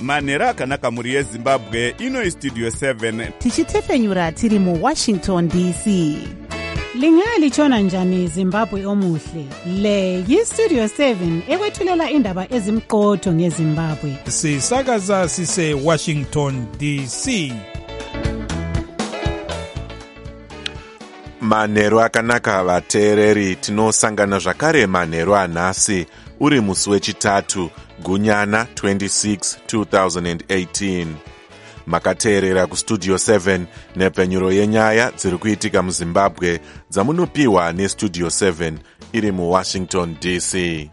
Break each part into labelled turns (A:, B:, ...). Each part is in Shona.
A: manheru akanaka mhuri yezimbabwe. Ino Studio 7
B: tichitefenyura tiri muWashington DC. Lingalitshona njani Zimbabwe omuhle? Le yiStudio 7 ekwethulela indaba ezimqotho ngeZimbabwe.
C: Sisakaza sise Washington DC.
D: Manheru akanaka vateereri, tinosangana zvakare manheru anhasi uri musi wechitatu gunyana 26 2018. Makateerera kuStudio 7 nepenyuro yenyaya dziri kuitika muZimbabwe dzamunopiwa neStudio 7 iri muWashington DC.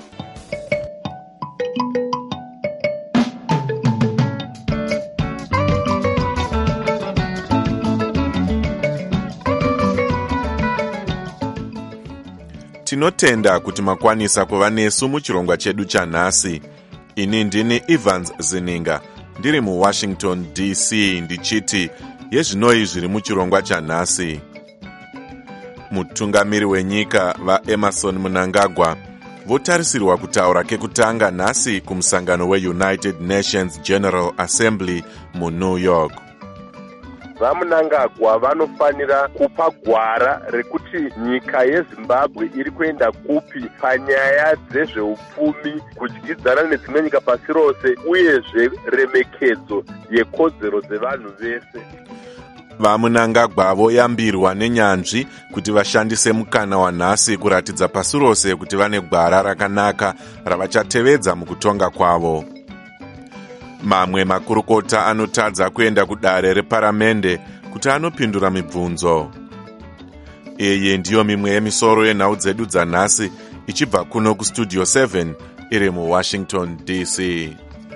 D: Tinotenda kuti makwanisa kuva nesu muchirongwa chedu chanhasi. Ini ndini Evans Zininga, ndiri muWashington DC, ndichiti yezvinoi zviri muchirongwa chanhasi. Mutungamiri wenyika vaEmmerson Mnangagwa votarisirwa kutaura kekutanga nhasi kumusangano weUnited Nations General Assembly muNew York.
E: VaMnangagwa vanofanira kupa gwara rekuti nyika yeZimbabwe iri kuenda kupi panyaya dzezveupfumi, kudyidzana nedzimwe nyika pasi rose, uyezve remekedzo yekodzero dzevanhu vese.
D: VaMnangagwa voyambirwa nenyanzvi kuti vashandise mukana wanhasi kuratidza pasi rose kuti vane gwara rakanaka ravachatevedza mukutonga kwavo. Mamwe makurukota anotadza kuenda kudare reparamende kuti anopindura mibvunzo. Iyi ndiyo mimwe yemisoro yenhau dzedu dzanhasi ichibva kuno kuStudio 7 iri muWashington DC.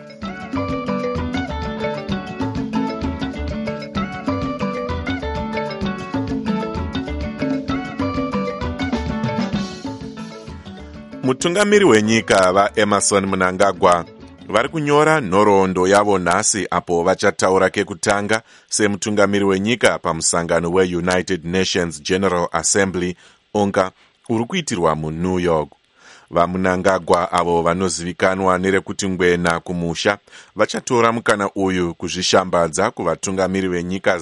D: Mutungamiri wenyika vaEmmerson Mnangagwa vari kunyora nhoroondo yavo nhasi apo vachataura kekutanga semutungamiri wenyika pamusangano weUnited Nations General Assembly onga uri kuitirwa muNew York. VaMnangagwa avo vanozivikanwa nerekuti ngwena kumusha vachatora mukana uyu kuzvishambadza kuvatungamiri venyika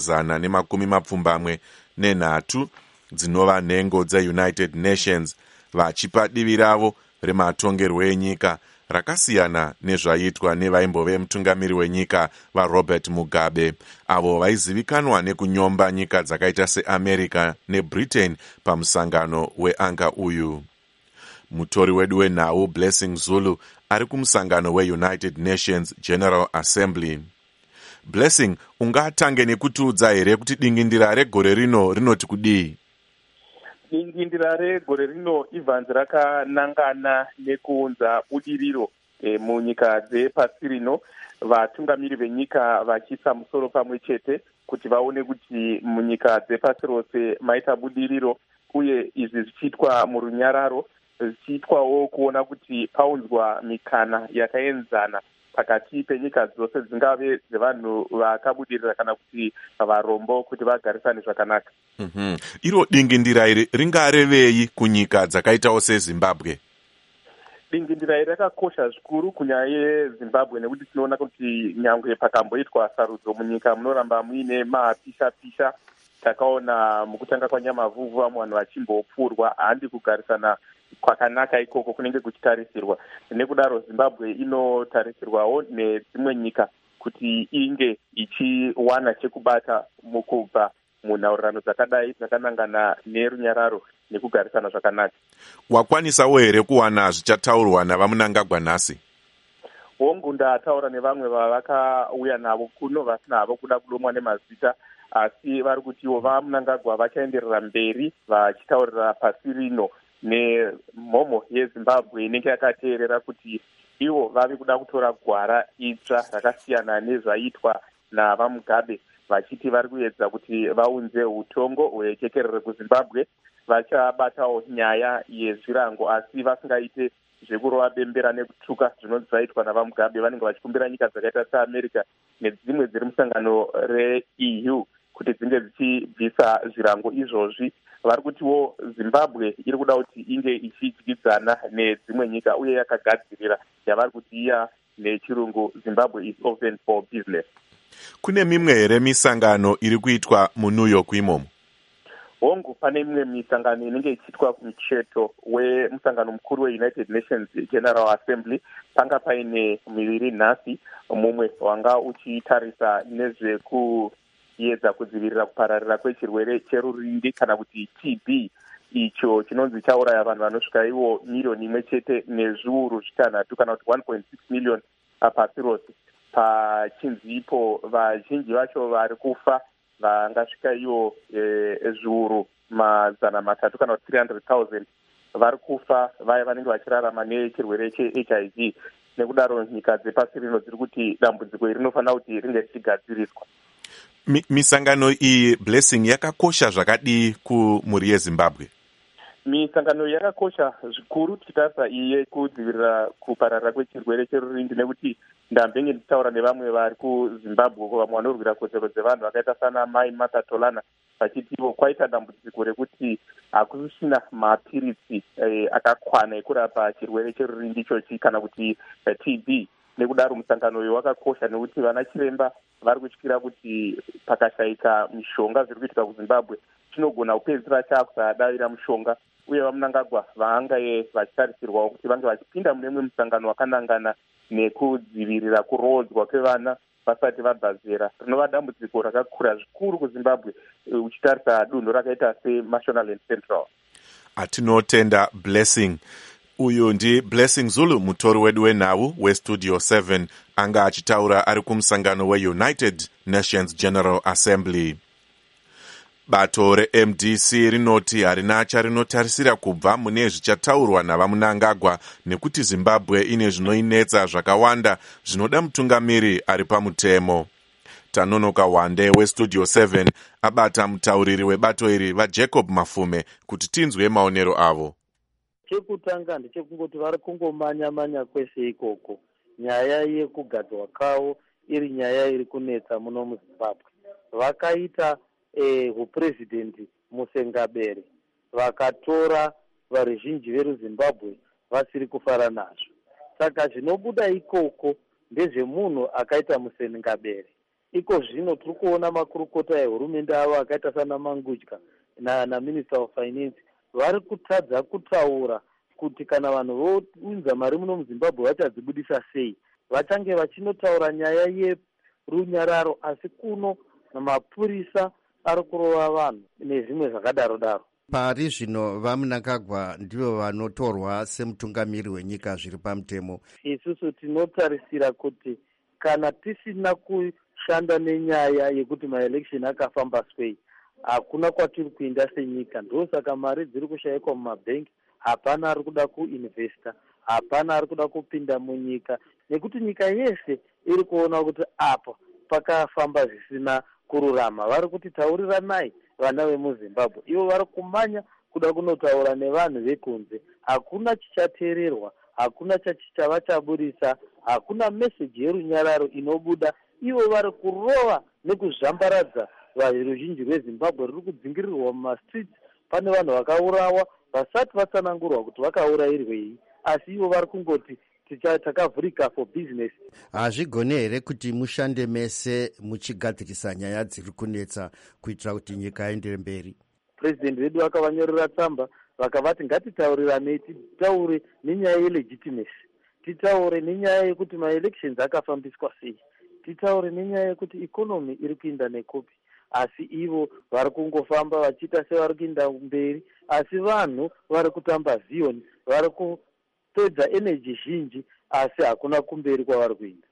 D: 123 dzinova nhengo dzeUnited Nations, vachipa divi ravo rematongerwo enyika rakasiyana nezvaitwa nevaimbove mutungamiri wenyika vaRobert Mugabe, avo vaizivikanwa nekunyomba nyika dzakaita seAmerica neBritain pamusangano weanga uyu. Mutori wedu wenhau Blessing Zulu ari kumusangano weUnited Nations General Assembly. Blessing, ungatange nekutiudza here kuti dingindira regore rino rinoti kudii?
F: Dingindira regore rino Evans rakanangana nekuunza budiriro munyika dzepasi rino, vatungamiri venyika vachiisa musoro pamwe chete kuti vaone kuti munyika dzepasi rose maita budiriro, uye izvi zvichiitwa murunyararo, zvichiitwawo kuona kuti paunzwa mikana yakaenzana pakati penyika dzose, dzingave dzevanhu vakabudirira kana kuti varombo, kuti vagarisane zvakanaka.
D: Iro dingindira iri ringarevei kunyika dzakaitawo seZimbabwe?
F: Dingindira iri rakakosha zvikuru kunyaya yeZimbabwe nekuti tinoona kuti nyangwe pakamboitwa sarudzo munyika munoramba muine mapisha-pisha. Takaona mukutanga kwanyamavhuvhu vamwe vanhu vachimbopfurwa, handi kugarisana kwakanaka ikoko kunenge kuchitarisirwa. Nekudaro Zimbabwe inotarisirwawo nedzimwe nyika kuti inge ichiwana chekubata mukubva munhaurirano dzakadai dzakanangana nerunyararo nekugarisana zvakanaka.
D: Wakwanisawo here kuwana zvichataurwa navaMnangagwa nhasi?
F: Hongu ndataura nevamwe vavakauya navo kuno vasina havo kuda kudomwa nemazita, asi vari kutiwo vaMnangagwa vachaenderera mberi vachitaurira pasi rino nemhomho yeZimbabwe inenge yakateerera kuti ivo vave kuda kutora gwara idzva rakasiyana nezvaitwa navaMugabe, vachiti vari kuedza kuti vaunze utongo hwechekerere kuZimbabwe. Vachabatawo nyaya yezvirango asi vasingaite zvekurova bembera nekutuka zvinonzi zvaitwa navaMugabe. Vanenge vachikumbira nyika dzakaita seAmerica nedzimwe dziri musangano reEU kuti dzinge dzichibvisa zvirango izvozvi vari kutiwo Zimbabwe iri kuda kuti inge ichidyidzana nedzimwe nyika uye yakagadzirira yavari kuti iya nechirungu Zimbabwe is open for business.
D: Kune mimwe here misangano iri kuitwa muNew York imomo?
F: Hongu, pane imwe misangano inenge ichiitwa kumucheto wemusangano mukuru weUnited Nations General Assembly. Panga paine miviri nhasi, mumwe wanga uchitarisa nezvekuedza kudzivirira kupararira kwechirwere cherurindi kana kuti TB, icho chinonzi chauraya vanhu vanosvika ivo milioni imwe chete nezviuru zvitanhatu kana kuti 1.6 million pasi rose. Pachinzipo vazhinji vacho vari kufa vangasvika ivo zviuru mazana matatu kana kuti 300,000 vari kufa vaya vanenge vachirarama nechirwere cheHIV. Nekudaro nyika dzepasi rino dziri kuti dambudziko iri rinofanira kuti ringe richigadziriswa.
D: Misangano iyi Blessing yakakosha zvakadii kumhuri yeZimbabwe?
F: Misangano yakakosha zvikuru tichitarisa iye kudzivirira kupararira kwechirwere cherurindi, nekuti ndambenge ndichitaura nevamwe vari kuZimbabwe vamwe vanorwira kodzero dzevanhu vakaita sana Mai Martha Tolana vachitiwo kwaita dambudziko rekuti hakusisina mapiritsi akakwana ekurapa chirwere cherurindi ichochi kana kuti TB. Nekudaro musangano uyu wakakosha nekuti vana chiremba vari kutyira kuti pakashayika mishonga zviri kuitika kuZimbabwe chinogona kupedzisira chakusadavira mushonga, uye vaMnangagwa vange vachitarisirwawo kuti vange vachipinda mune mumwe musangano wakanangana nekudzivirira kurodzwa kwevana vasati vabva zera, rinova dambudziko rakakura zvikuru kuZimbabwe uchitarisa dunhu rakaita seMashonaland Central.
D: Atinotenda Blessing. Uyu ndi Blessing Zulu, mutori wedu wenhau weStudio 7, anga achitaura ari kumusangano weUnited Nations General Assembly. Bato reMDC rinoti harina charinotarisira kubva mune zvichataurwa navaMnangagwa nekuti Zimbabwe ine zvinoinetsa zvakawanda zvinoda mutungamiri ari pamutemo. Tanonoka Wande weStudio 7 abata mutauriri webato iri vaJacob Mafume kuti tinzwe maonero avo.
G: Chekutanga ndechekungoti vari kungomanya-manya kwese ikoko. Nyaya yekugadzwa kwavo iri nyaya iri kunetsa muno muZimbabwe. Vakaita hupurezidendi Musengabere, vakatora varuzhinji veruZimbabwe vasiri kufara nazvo. Saka zvinobuda ikoko ndezvemunhu akaita Musengabere. Iko zvino tiri kuona makurukota ehurumende avo akaita sana Mangudya naMinister of Finance vari kutadza kutaura kuti kana vanhu vounza mari muno muZimbabwe vachadzibudisa sei. Vachange vachinotaura nyaya yerunyararo, asi kuno mapurisa ari kurova vanhu nezvimwe zvakadaro-daro.
H: Pari zvino vaMnangagwa ndivo vanotorwa semutungamiri wenyika zviri pamutemo.
G: Isusu tinotarisira kuti kana tisina kushanda nenyaya yekuti maelection akafamba sei, hakuna kwatiri kuenda senyika. Ndosaka mari dziri kushayikwa mumabhengi, hapana ari kuda kuinvesta, hapana ari kuda kupinda munyika, nekuti nyika yese iri kuona kuti apa pakafamba zvisina kururama. Vari kuti tauriranai vana vemuZimbabwe, ivo vari kumanya kuda kunotaura nevanhu vekunze. Hakuna chichateererwa, hakuna chava chaburisa, hakuna meseji yerunyararo inobuda. Ivo vari kurova nekuzvambaradza veruzhinji rweZimbabwe ruri kudzingirirwa mumastreets. Pane vanhu vakaurawa vasati vatsanangurwa kuti vakaurayirwei, asi ivo vari kungoti takavhurika for business.
H: Hazvigone here kuti mushande mese muchigadzirisa nyaya dziri kunetsa kuitira kuti nyika iendere mberi?
G: Purezidendi vedu vakavanyorera tsamba vakavati ngatitauriranei, titaure nenyaya yelegitimacy, titaure nenyaya yekuti maelections akafambiswa sei, titaure nenyaya yekuti ikonomi iri kuinda nekupi. Asi ivo vari kungofamba vachiita sevari kuinda mberi, asi vanhu vari kutamba zioni, vari kupedza energy zhinji, asi hakuna kumberi kwavari kuinda.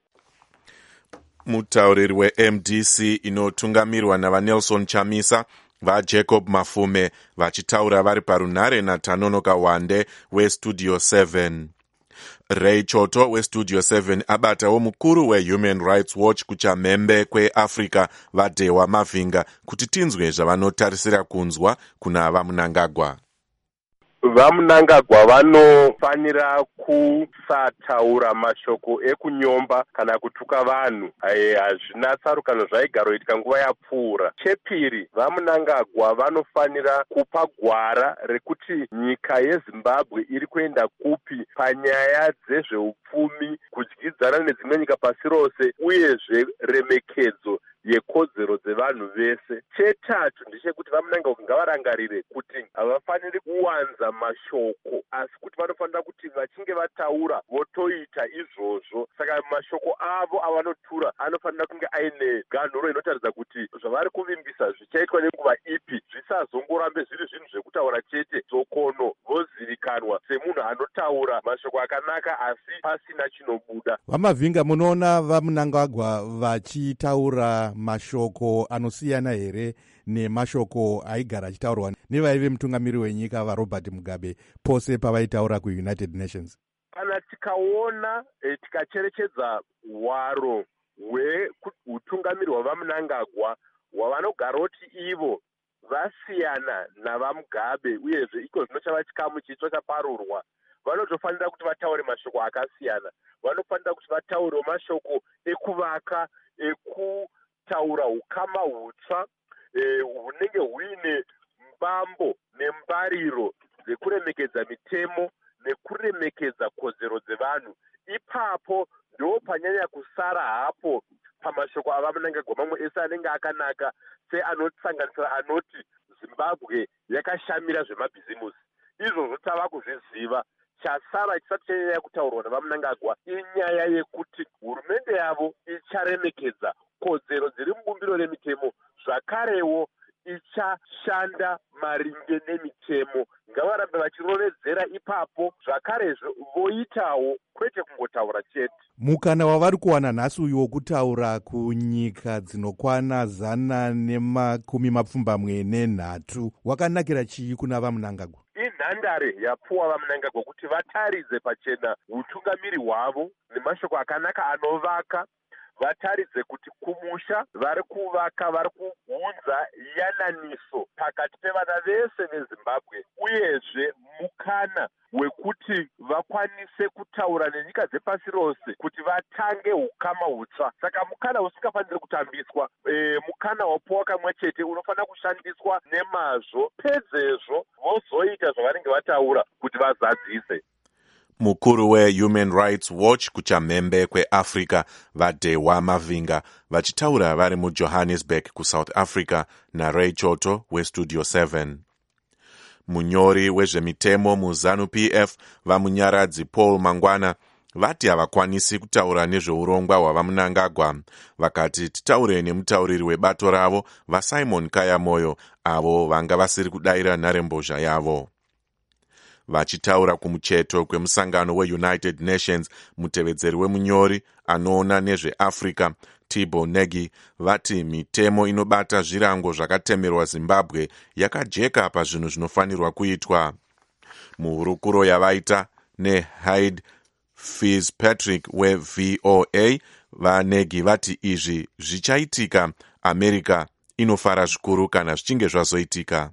D: Mutauriri weMDC inotungamirwa navaNelson Chamisa, vaJacob Mafume vachitaura vari parunhare naTanonoka Wande weStudio 7. Ray Choto weStudio 7 abatawo mukuru weHuman Rights Watch kuchamhembe kweAfrica vaDehwa Mavinga kuti tinzwe zvavanotarisira kunzwa kuna vaMnangagwa.
E: vamunangagwa vanofanira kusataura mashoko ekunyomba kana kutuka vanhu. Hazvina tsarukano zvaigaroitika nguva yapfuura. Chepiri, vamunangagwa vanofanira kupa gwara rekuti nyika yeZimbabwe iri kuenda kupi panyaya dzezveupfumi, kudyidzana nedzimwe nyika pasi rose, uyezve remekedzo yekodzero dzevanhu vese. Chetatu ndechekuti vamunangagwa ngavarangarire kuti havafaniri kuwanza mashoko, asi kuti vanofanira kuti vachinge vataura votoita izvozvo. Saka mashoko avo avanotura anofanira kunge aine ganhuro inotaridza kuti zvavari kuvimbisa zvichaitwa nenguva ipi, zvisazongorambe zviri zvinhu zvekutaura chete dzokono vozivikanwa semunhu anotaura mashoko akanaka asi pasina chinobuda.
I: Vamavhinga, munoona vamunangagwa vachitaura mashoko anosiyana here nemashoko aigara achitaurwa nevaive mutungamiri wenyika vaRobert Mugabe pose pavaitaura kuUnited Nations?
E: Kana tikaona tikacherechedza hwaro hweutungamiri hwavamunangagwa hwavanogara kuti ivo vasiyana navaMugabe, uyezve iko zvino chava chikamu chitsva chaparurwa, vanotofanira kuti vataure mashoko akasiyana. Vanofanira kuti vataurewo mashoko ekuvaka, ekutaura ukama hutsva hunenge huine mbambo nembariro dzekuremekedza mitemo nekuremekedza kodzero dzevanhu. Ipapo ndo panyanya kusara hapo pamashoko avamunangagwa mamwe ese anenge akanaka, seanosanganisira anoti Zimbabwe yakashamira zvemabhizimusi. Izvozvo tava kuzviziva. Chasara chisati chanyanya kutaurwa navamunangagwa inyaya yekuti hurumende yavo icharemekedza kodzero dziri mubumbiro remitemo, zvakarewo ichashanda maringe nemitemo. Ngavarambe vachirovedzera ipapo, zvakarezvo voitawo, kwete kungotaura chete.
I: Mukana wavari kuwana nhasi uyu wokutaura kunyika dzinokwana 123 wakanakira chii kuna vamunangagwa?
E: Inhandare yapuwa vamunangagwa kuti vataridze pachena utungamiri hwavo nemashoko akanaka anovaka. Vataridze kuti kumusha vari kuvaka, vari kuunza yananiso pakati pevana vese veZimbabwe, uyezve mukana wekuti vakwanise kutaura nenyika dzepasi rose kuti vatange ukama hutsva. Saka mukana usingafaniri kutambiswa, mukana wapuwa kamwe chete unofanira kushandiswa nemazvo, pedzezvo vozoita zvavanenge vataura kuti vazadzise.
D: Mukuru weHuman Rights Watch kuchamhembe kweAfrica vaDewa Mavinga vachitaura vari muJohannesburg kuSouth Africa naRay Choto weStudio 7. Munyori wezvemitemo muZANU-PF vamunyaradzi Paul Mangwana vati havakwanisi kutaura nezveurongwa hwavamunangagwa. Vakati titaure nemutauriri webato ravo vaSimon Kayamoyo avo vanga vasiri kudayira nharembozha yavo. Vachitaura kumucheto kwemusangano weUnited Nations, mutevedzeri wemunyori anoona nezveAfrica Tibo Negi vati mitemo inobata zvirango zvakatemerwa Zimbabwe yakajeka pazvinhu zvinofanirwa kuitwa. Muhurukuro yavaita neHyde Fitzpatrick weVOA, vaNegi vati izvi zvichaitika, America inofara zvikuru kana zvichinge zvazoitika.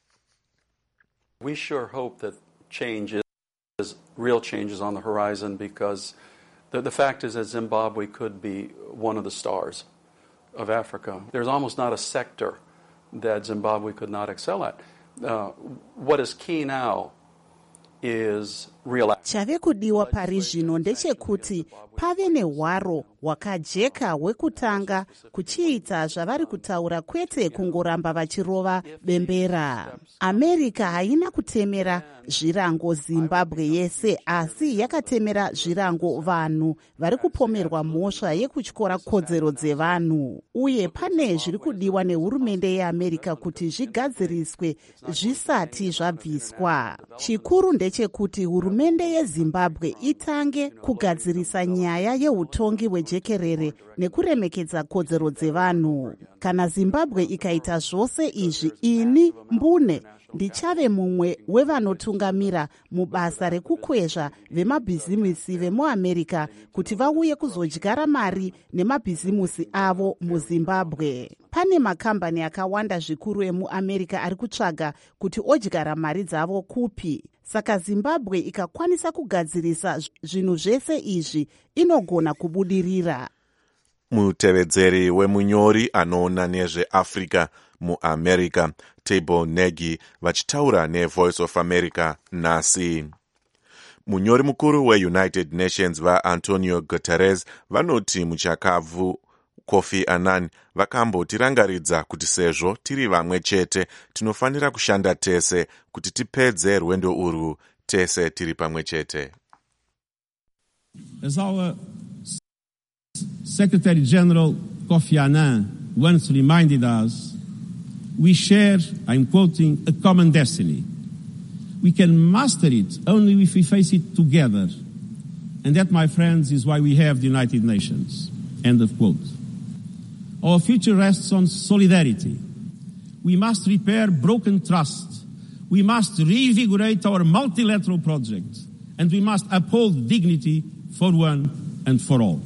J: We sure hope that real change is on the horizon, because the fact is that Zimbabwe could be one of the stars of Africa. There's almost not a sector that Zimbabwe could not excel at. What is key now is real action.
B: Chave kudiwa pari zvino ndechekuti pave nehwaro hwakajeka hwekutanga kuchiita zvavari kutaura, kwete kungoramba vachirova bembera. America haina kutemera zvirango Zimbabwe yese, asi yakatemera zvirango vanhu vari kupomerwa mhosva yekutyora kodzero dzevanhu. Uye pane zviri kudiwa nehurumende yeAmerica kuti zvigadziriswe zvisati zvabviswa. Chikuru ndechekuti hurumende yeZimbabwe itange kugadzirisa nyaya yeutongi hwejekerere nekuremekedza kodzero dzevanhu. Kana Zimbabwe ikaita zvose izvi, ini Mbune ndichave mumwe wevanotungamira mubasa rekukwezva vemabhizimusi vemuAmerica kuti vauye kuzodyara mari nemabhizimusi avo muZimbabwe. pane makambani akawanda zvikuru emuamerica ari kutsvaga kuti odyara mari dzavo kupi. Saka Zimbabwe ikakwanisa kugadzirisa zvinhu zvese izvi inogona kubudirira.
D: Mutevedzeri wemunyori anoona nezveAfrica muAmerica, Table Negi, vachitaura neVoice of America nhasi. Munyori mukuru weUnited Nations vaAntonio Guterres vanoti muchakabvu Kofi Annan vakambotirangaridza kuti sezvo tiri vamwe chete tinofanira kushanda tese kuti tipedze rwendo urwu tese tiri pamwe chete.
K: As our Secretary General Kofi Annan once reminded us, we share, I'm quoting, a common destiny. We can master it only if we face it together. And that, my friends, is why we have the United Nations. End of quote. Our future rests on solidarity. We must repair broken trust. We must reinvigorate our multilateral project. And we must uphold dignity for one and for all.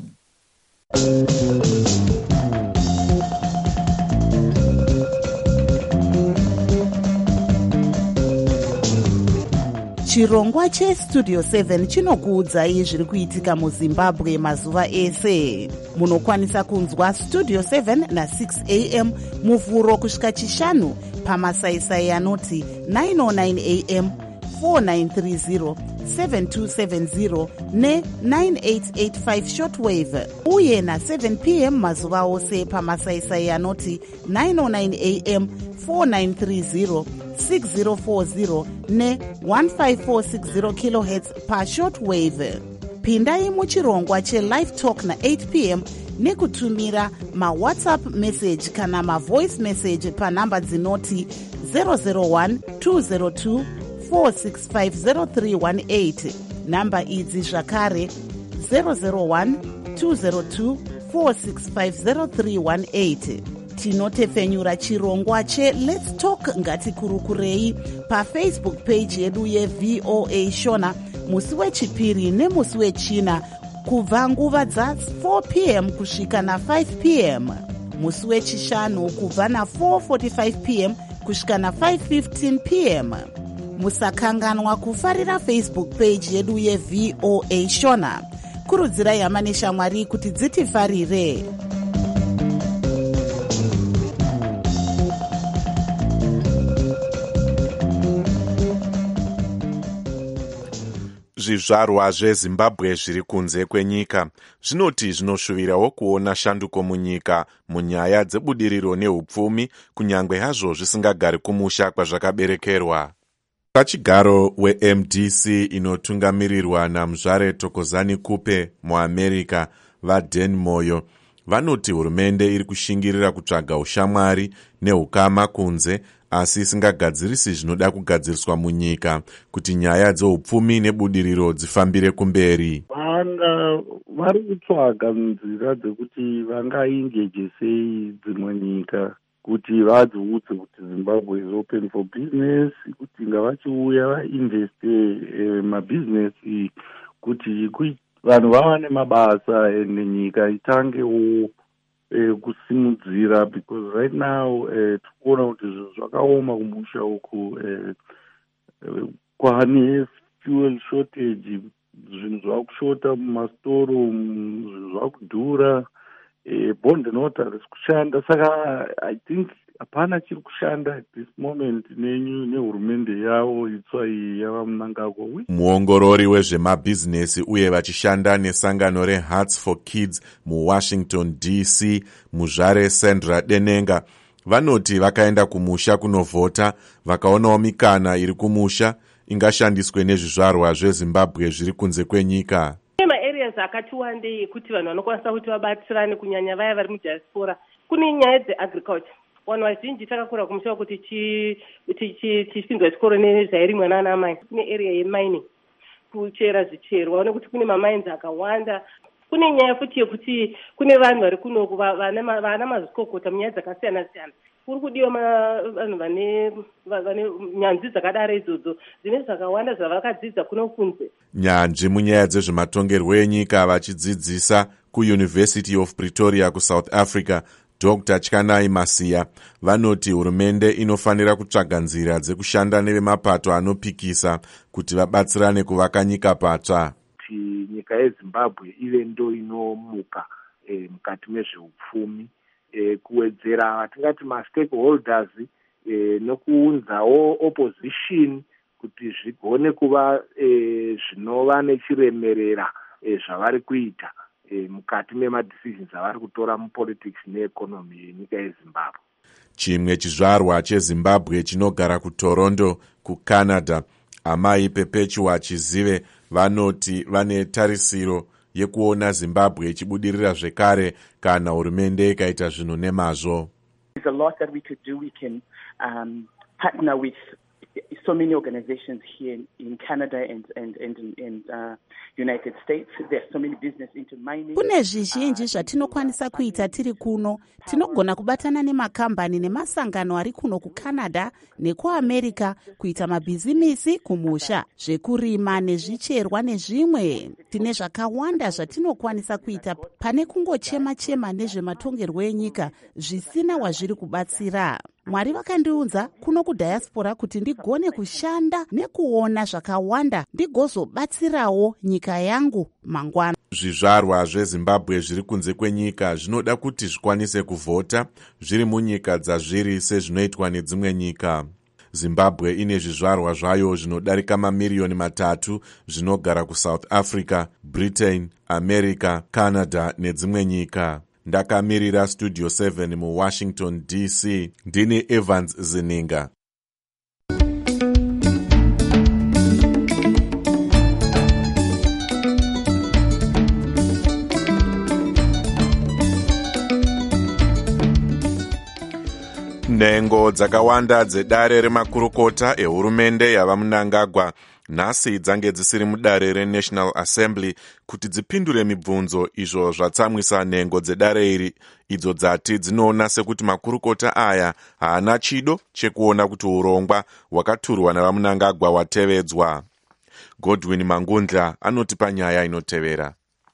B: Chirongwa cheStudio 7 chinokuudzai zviri kuitika muZimbabwe mazuva ese. Munokwanisa kunzwa Studio 7 na6 am muvhuro kusvika chishanu pamasaisai anoti 909 am, 4930, 7270 ne9885 shortwave uye na7 pm mazuva ose pamasaisai anoti 909 am, 4930, 6040 ne15460 kHz pashortwave. Pindai muchirongwa chelive talk na8 pm nekutumira mawhatsapp message kana mavoice message panhamba dzinoti 001 202 4650318. Namba idzi zvakare 001 202 4650318. Tinotepfenyura chirongwa cheLet's Talk ngatikurukurei pafacebook page yedu yeVOA Shona musi wechipiri nemusi wechina kubva nguva dza4 pm kusvika na5 pm, musi wechishanu kubva na4:45 pm kusvika na5:15 pm. Musakanganwa kufarira Facebook page yedu yeVOA Shona. Kurudzirai hama neshamwari kuti dzitifarire.
D: Zvizvarwa zveZimbabwe zviri kunze kwenyika zvinoti zvinoshuvirawo kuona shanduko munyika munyaya dzebudiriro neupfumi kunyange hazvo zvisingagari kumusha kwazvakaberekerwa. Pachigaro weMDC inotungamirirwa naMuzvare Thokozani Kupe muAmerica vaDan Moyo vanoti hurumende iri kushingirira kutsvaga ushamwari neukama kunze asi isingagadzirisi zvinoda kugadziriswa munyika kuti nyaya dzeupfumi nebudiriro dzifambire kumberi.
L: Vari kutsvaga nzira dzekuti vangaingeje sei dzimwe nyika kuti vadziudze kuti Zimbabwe is open for business, kuti ngavachiuya vainveste mabhizinesi kuti vanhu vawane mabasa nenyika itangewo kusimudzira, because right now tikuona kuti zvinhu zvakaoma kumusha uku, kwane fuel shortage, zvinhu zvakushota mumastoro, zvinhu zvakudhura, bond nota risi kushanda. Saka I think hapana chiri kushanda at this moment nehurumende yavo itsva iyi yava Mnangagwa.
D: Muongorori wezvemabhizinesi uye vachishanda nesangano reHearts for Kids muWashington DC, Muzvare Sandra Denenga vanoti vakaenda kumusha kunovhota vakaonawo mikana iri kumusha ingashandiswe nezvizvarwa zveZimbabwe zviri kunze kwenyika.
M: Maareas akati wandei ekuti vanhu vanokwanisa kuti vabatsirane kunyanya vaya vari mudiaspora. Kune nyaya dzeagriculture. Vanhu vazhinji takakura kumusha kuti tichipinzwa chikoro nezvairimwa nana mai. Kune area yemining, kuchera zvicherwa, vaone kuti kune mamines akawanda. Kune nyaya futi yekuti kune vanhu vari kunoku vana mazvikokota munyaya dzakasiyana siyana. Kuri kudiwa vanhu vane nyanzvi dzakadaro idzodzo dzine zvakawanda zvavakadzidza kuno kunze.
D: Nyanzvi munyaya dzezvematongerwo enyika vachidzidzisa kuUniversity of Pretoria kuSouth Africa, Dr. Tyanai Masiya vanoti hurumende inofanira kutsvaga nzira dzekushanda nevemapato anopikisa kuti vabatsirane kuvaka nyika patsva.
N: Nyika yeZimbabwe ive ndo inomuka mukati mezveupfumi, kuwedzera vatingati ma-stakeholders nokuunzawo opposition kuti zvigone kuva zvinova nechiremerera zvavari kuita mukati memadecisions avari kutora mupolitics neeconomy yenyika yeZimbabwe.
D: Chimwe chizvarwa cheZimbabwe chinogara kuToronto kuCanada, amai Perpetua Chizive vanoti vane tarisiro yekuona Zimbabwe ichibudirira zvekare kana hurumende ikaita zvinhu nemazvo.
O: There's a lot that we could do. We can partner with so many organizations here in Canada and in United States. There's so many business into mining.
B: Kune zvizhinji zvatinokwanisa kuita tiri kuno. Tinogona kubatana nemakambani nemasangano ari kuno kuCanada nekuAmerica kuita mabhizimisi kumusha, zvekurima nezvicherwa nezvimwe. Tine zvakawanda zvatinokwanisa kuita pane kungochema-chema nezvematongerwo enyika zvisina wazviri kubatsira. Mwari vakandiunza kuno kudiaspora kuti ndigone kushanda nekuona zvakawanda ndigozobatsirawo nyika yangu mangwana.
D: Zvizvarwa zveZimbabwe zviri kunze kwenyika zvinoda kuti zvikwanise kuvhota zviri munyika dzazviri sezvinoitwa nedzimwe nyika. Zimbabwe ine zvizvarwa zvayo zvinodarika mamiliyoni 3 zvinogara kuSouth Africa, Britain, America, Canada nedzimwe nyika. Ndakamirira Studio 7 muWashington DC, ndini Evans Zininga. Nhengo dzakawanda dzedare remakurukota ehurumende yava Mnangagwa nhasi dzange dzisiri mudare reNational Assembly kuti dzipindure mibvunzo izvo zvatsamwisa nhengo dzedare iri, idzo dzati dzinoona sekuti makurukota aya haana chido chekuona kuti urongwa hwakaturwa navaMnangagwa hwatevedzwa. Godwin Mangundla anoti panyaya inotevera.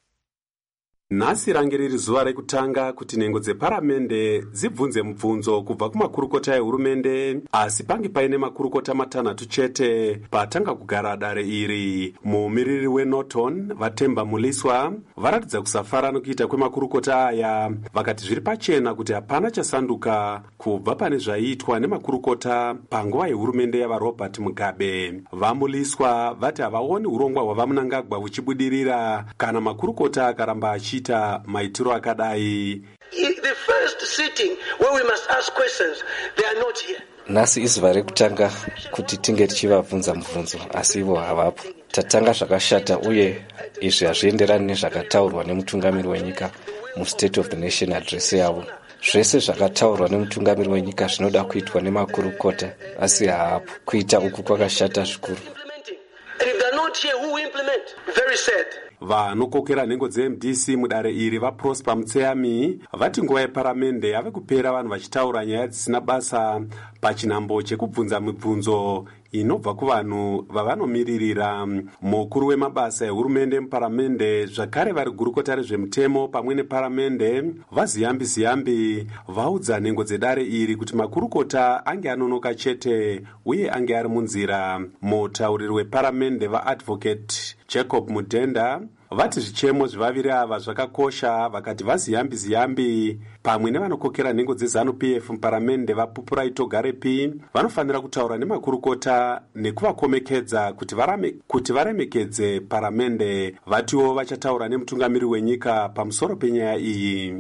P: Nhasi range riri zuva rekutanga kuti nhengo dzeparamende dzibvunze mubvunzo kubva kumakurukota ehurumende, asi pange paine makurukota 6 chete patanga kugara dare iri. Mumiriri weNorton Vatemba Muliswa varatidza kusafara nokuita kwemakurukota aya, vakati zviri pachena kuti hapana chasanduka kubva pane zvaiitwa nemakurukota panguva yehurumende yavaRobert Mugabe. VaMuliswa vati havaoni urongwa hwavaMnangagwa huchibudirira kana makurukota akaramba achiita maitiro akadai.
Q: The first sitting where we must ask questions, they are not here.
R: Nhasi izuva rekutanga kuti tinge tichivabvunza mubvunzo, asi ivo havapo. Tatanga zvakashata uye izvi hazvienderani nezvakataurwa nemutungamiri wenyika muState of the Nation address yavo. Zvese zvakataurwa nemutungamiri wenyika zvinoda kuitwa nemakurukota, asi haapo. Kuita uku kwakashata zvikuru.
Q: And if they are not here, who will implement? Very sad.
P: Vanokokera nhengo dzeMDC mudare iri vaProsper Mutseyami vati nguva yeparamende yave kupera vanhu vachitaura nyaya dzisina basa pachinhambo chekubvunza mibvunzo inobva kuvanhu vavanomiririra. Mukuru wemabasa ehurumende muparamende zvakare vari gurukota rezvemutemo pamwe neparamende vaZiyambi vaudza nhengo dzedare iri kuti makurukota ange anonoka chete uye ange ari munzira. Mutauriri weparamende vaAdvocate Jacob Mudenda vati zvichemo zvivaviri ava zvakakosha, vakati vaZiyambi pamwe nevanokokera nhengo dzeZANU-PF muparamende vaPupurai Togarepi vanofanira kutaura nemakurukota nekuvakomekedza kuti varemekedze paramende. Vatiwo vachataura nemutungamiri wenyika pamusoro penyaya iyi.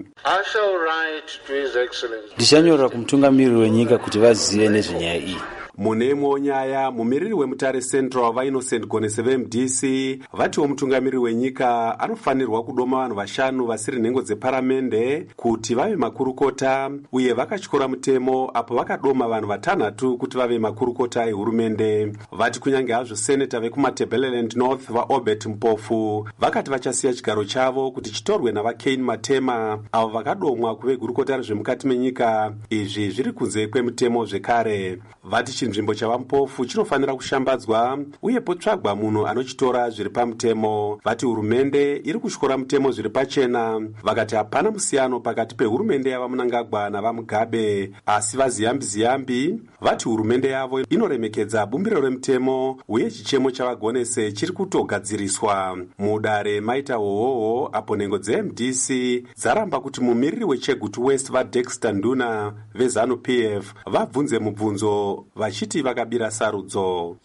S: Ndichanyorera kumutungamiri wenyika kuti vazive nezvenyaya iyi.
P: Mune imwewo nyaya, mumiriri weMutare Central vaInnocent Gonese veMDC vatiwo mutungamiri wenyika anofanirwa kudoma vanhu 5 vasiri nhengo dzeparamende kuti vave makurukota, uye vakatyora mutemo apo vakadoma vanhu 6 kuti vave makurukota ehurumende. Vati kunyange hazvo seneta vekumaTebeleland North vaObert Mpofu vakati vachasiya chigaro chavo kuti chitorwe navaCain Matema avo vakadomwa kuve gurukota rezvemukati menyika, izvi zviri kunze kwemutemo zvekare. Vati chinzvimbo chava mupofu chinofanira kushambadzwa uye potsvagwa munhu anochitora zviri pamutemo. Vati hurumende iri kutyora mutemo zviri pachena. Vakati hapana musiyano pakati pehurumende yavaMnangagwa navaMugabe, asi vaziyambi vati hurumende yavo inoremekedza bumbiro remutemo uye chichemo chavagonese chiri kutogadziriswa. Mudare maita hohoho apo nhengo dzeMDC dzaramba kuti mumiriri weChegutu West vaDexter Nduna vezanu PF vabvunze mubvunzo vachiti vakabira sarudzo.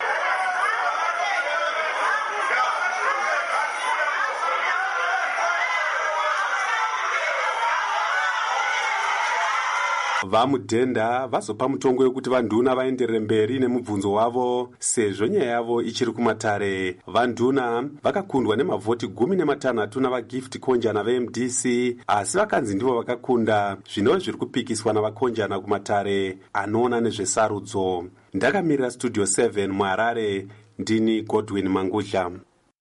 P: VaMudhenda vazopa mutongo wekuti vaNduna vaenderere mberi nemubvunzo wavo sezvo nyaya yavo ichiri kumatare. VaNduna vakakundwa nemavhoti 16 navaGift Konjana veMDC, asi vakanzi ndivo vakakunda zvinova zviri kupikiswa navakonjana kumatare anoona nezvesarudzo. Ndakamirira Studio 7 muHarare, ndini Godwin Mangudla.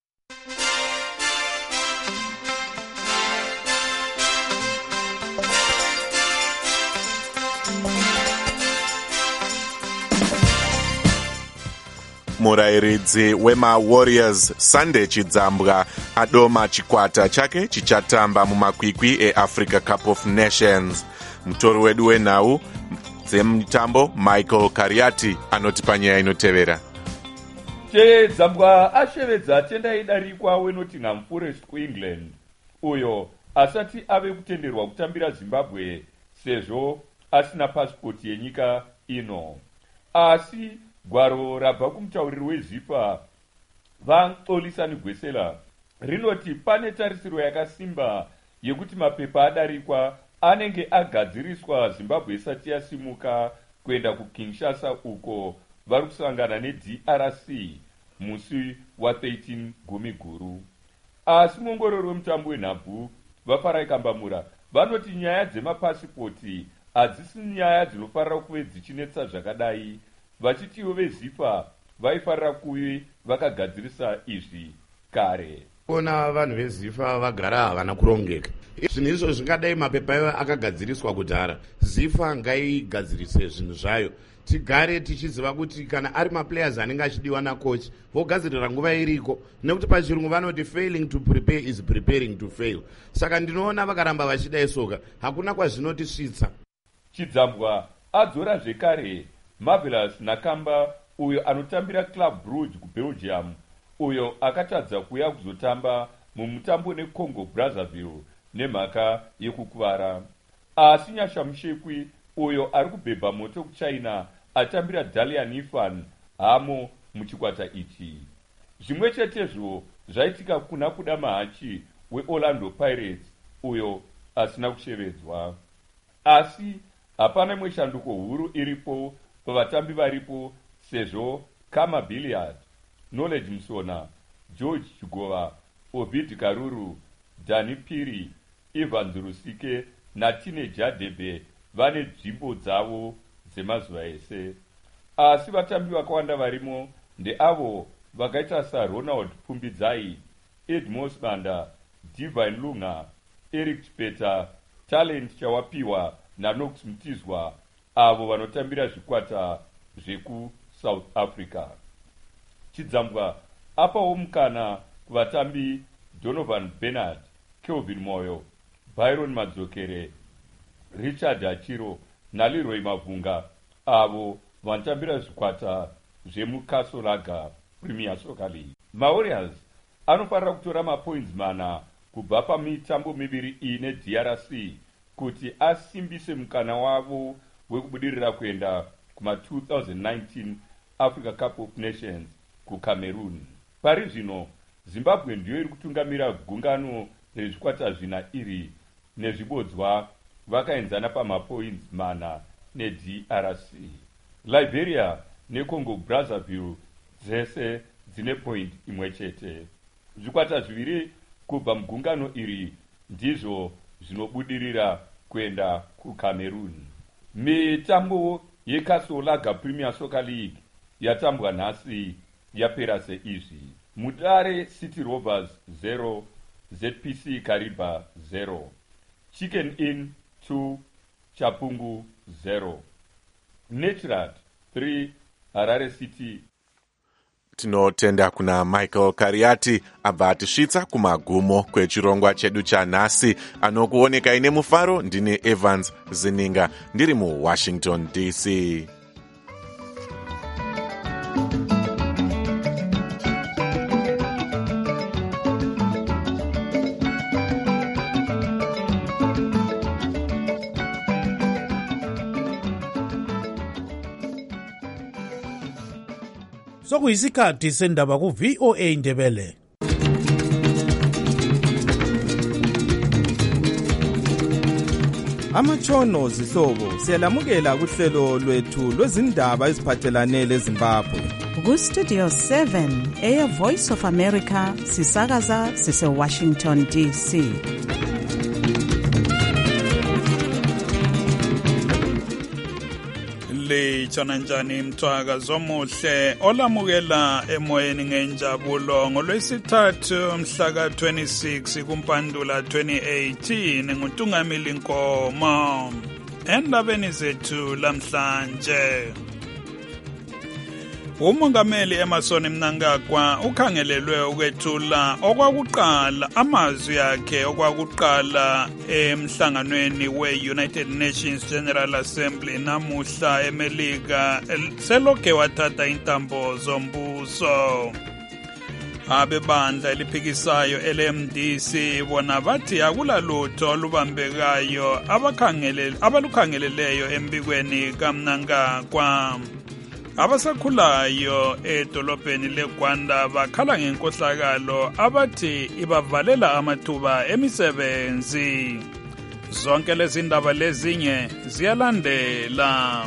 D: Murairidzi wemaWarriors Sunday Chidzambwa adoma chikwata chake chichatamba mumakwikwi eAfrica Cup of Nations. Mutori wedu wenhau dzemutambo Michael Kariati anoti panyaya inotevera.
T: Chidzambwa ashevedza tendai darikwa weNottingham Forest kuEngland, uyo asati ave kutenderwa kutambira Zimbabwe sezvo asina pasipoti yenyika ino. Asi gwaro rabva kumutauriri weZIFA vaXolisani Gwesela rinoti pane tarisiro yakasimba yekuti mapepa adarikwa anenge agadziriswa Zimbabwe isati yasimuka kuenda kuKinshasa uko vari kusangana neDRC musi wa13 Gumiguru. Asi muongorori wemutambo wenhabvu vaFarai Kambamura vanoti nyaya dzemapasipoti hadzisi nyaya dzinofarira kuve dzichinetsa zvakadai, vachitiwo veZIFA vaifarira kuve vakagadzirisa izvi kare.
U: Ona vanhu veZIFA vagara havana kurongeka. Zvinhu izvo zvingadai mapepa ivo akagadziriswa kudhara. ZIFA ngaigadzirise zvinhu zvayo. Tigare tichiziva kuti kana ari maplayers anenge achidiwa nacoach vogadzirira nguva iriko, nekuti pachirungu vanoti failing to prepare is preparing to fail. Saka ndinoona vakaramba vachida isoka hakuna kwazvinotisvitsa.
T: Chidzambwa adzora zvekare Marvelous Nakamba uyo anotambira Club Brugge kuBelgium, uyo akatadza kuya kuzotamba mumutambo neCongo Brazzaville nemhaka yekukuvara. Asi Nyasha Mushekwi uyo ari kubhebha moto kuChina atambira Dalian Ifan hamo muchikwata ichi. Zvimwe chetezvo zvaitika kuna kuda mahachi weOrlando Pirates uyo asina kushevedzwa. Asi hapana imwe shanduko huru iripo pavatambi varipo sezvo Kama Billiard, Knowledge Musona, George Chigova, Obid Karuru, Dani Piri, Ivan Zurusike naTine Jadebe vane nzvimbo dzavo dzemazuva ese. Asi vatambi vakawanda varimo ndeavo vakaita saRonald Pumbidzai, Edmos Banda, Divine Lunga, Eric Chipeta, Talent Chawapiwa naNox Mutizwa, avo vanotambira zvikwata zvekuSouth Africa. Chidzambwa apawo mukana kuvatambi Donovan Bernard, Kelvin Moyo, Byron Madzokere, Richard Achiro naLeroy Mavunga, avo vanotambira zvikwata zvemuKasolaga Premier Soccer League. MaWarriors anofanira kutora mapoints mana kubva pamitambo miviri ine DRC kuti asimbise mukana wavo wekubudirira kuenda kuma-2019 Africa Cup of Nations kuCameroon. Pari zvino Zimbabwe ndiyo iri kutungamira gungano rezvikwata zvina iri nezvibodzwa vakaenzana pamapoints mana neDRC. Liberia neCongo Brazzaville dzese dzine point imwe chete. Zvikwata zviviri kubva mugungano iri ndizvo zvinobudirira kuenda kuCameroon. Mitambo yeKasolaga Premier Soccer League yatambwa nhasi yapera seizvi: Mudare City Rovers 0, ZPC Kariba 0, Chicken Inn 2, Chapungu 0, Naturat 3, Harare City.
D: Tinotenda kuna Michael Kariati abva atisvitsa kumagumo kwechirongwa chedu chanhasi. Anokuoneka ine mufaro ndine Evans Zininga ndiri muWashington DC.
C: Sokuyisikhathi sendaba ku-VOA Indebele.
A: Amatshono zihlobo siyalamukela kuhlelo lwethu lwezindaba eziphathelane leZimbabwe.
B: Ku-Studio 7 Air Voice of America sisakaza sise-Washington DC.
C: Chananjani mthwaka zomuhle olamukela emoyeni ngenjabulo ngolwesithathu mhlaka 26 kumpandula 2018 nguNtungamili Nkomo. Endabeni zethu lamhlanje, umongameli Emmerson Mnangagwa ukhangelelwe ukwethula okwakuqala amazwi akhe okwakuqala emhlanganweni we-United Nations General Assembly namuhla eMelika selokhe wathatha intambo zombuso. Abebandla eliphikisayo LMDC bona bathi akulalutho olubambekayo abalukhangeleleyo embikweni kaMnangagwa. Abasakhulayo edolobheni leGwanda bakhala ngenkohlakalo abathi ibavalela amathuba emisebenzi. Zonke lezi ndaba lezinye ziyalandela.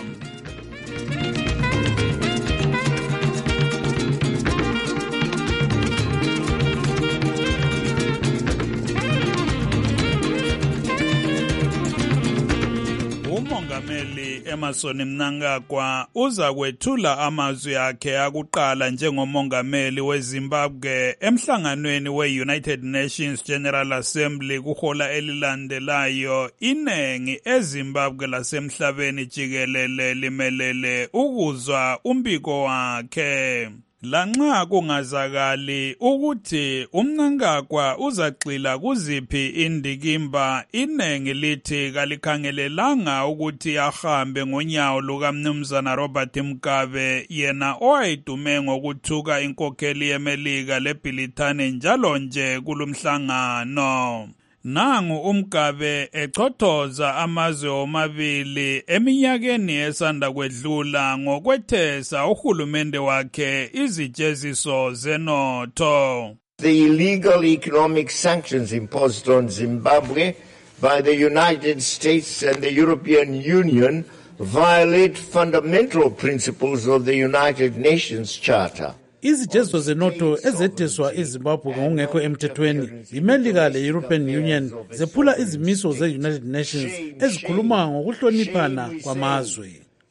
C: Umongameli Emmerson Mnangagwa uza kwethula amazwi akhe akuqala njengomongameli weZimbabwe emhlanganweni we-United Nations General Assembly kuhola elilandelayo. Inengi eZimbabwe lasemhlabeni jikelele limelele ukuzwa umbiko wakhe. Lanxa kungazakali ukuthi uMnangagwa uzagxila kuziphi indikimba, inengi lithi kalikhangelelanga ukuthi ahambe ngonyawo lukaMnumzana Robert Mugabe, yena owayedume ngokuthuka inkokheli yeMelika leBrithani njalo nje kulumhlangano. Nangu uMgabe echothoza amazwe omabili eminyakeni esanda kwedlula ngokwethesa uhulumende wakhe izijeziso zenotho.
V: The illegal economic sanctions imposed on Zimbabwe by the United States and the European Union violate fundamental principles of the United Nations Charter.
C: Izijeziso zenotho ezetheswa eZimbabwe ngokungekho emthethweni iMelika le-European Union zephula izimiso ze-United Nations ezikhuluma ngokuhloniphana kwamazwe.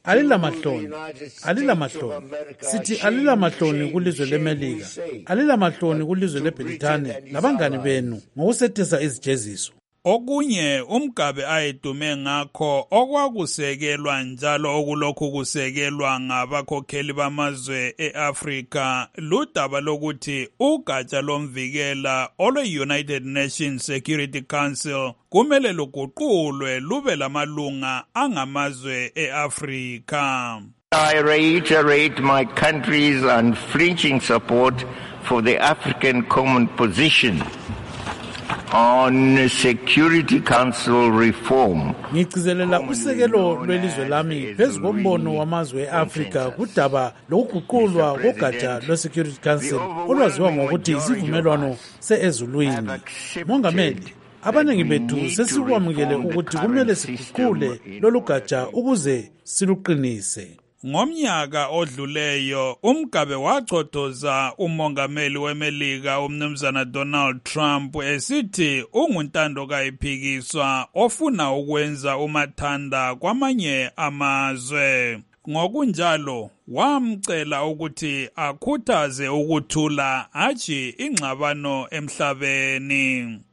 C: Alilamahloni. Sithi alilamahloni kulizwe leMelika, alilamahloni kulizwe leBrithani labangani benu ngokusethesa izijeziso. Okunye uMgabe ayedume ngakho okwakusekelwa njalo okulokhu kusekelwa ngabakhokheli bamazwe eAfrika ludaba lokuthi ugatsha lomvikela olwe-United Nations Security Council kumele luguqulwe lube lamalunga angamazwe eAfrika.
V: I reiterate my country's unflinching support for the African Common Position on Security Council reform.
C: Ngigcizelela usekelo lwelizwe lami phezu kombono wamazwe eAfrika kudaba lokuguqulwa kogatsha lwe-Security Council olwaziwa ngokuthi isivumelwano se-ezulwini. Mongameli, abaningi bethu sesikwamukele ukuthi kumele siguqule lolu gatsha ukuze siluqinise. Ngomnyaka odluleyo uMgabe wachothoza umongameli weMelika uMnumzana Donald Trump esithi unguntando kayiphikiswa ofuna ukwenza umathanda kwamanye amazwe. Ngokunjalo wamcela ukuthi akhuthaze ukuthula hatshi ingxabano emhlabeni.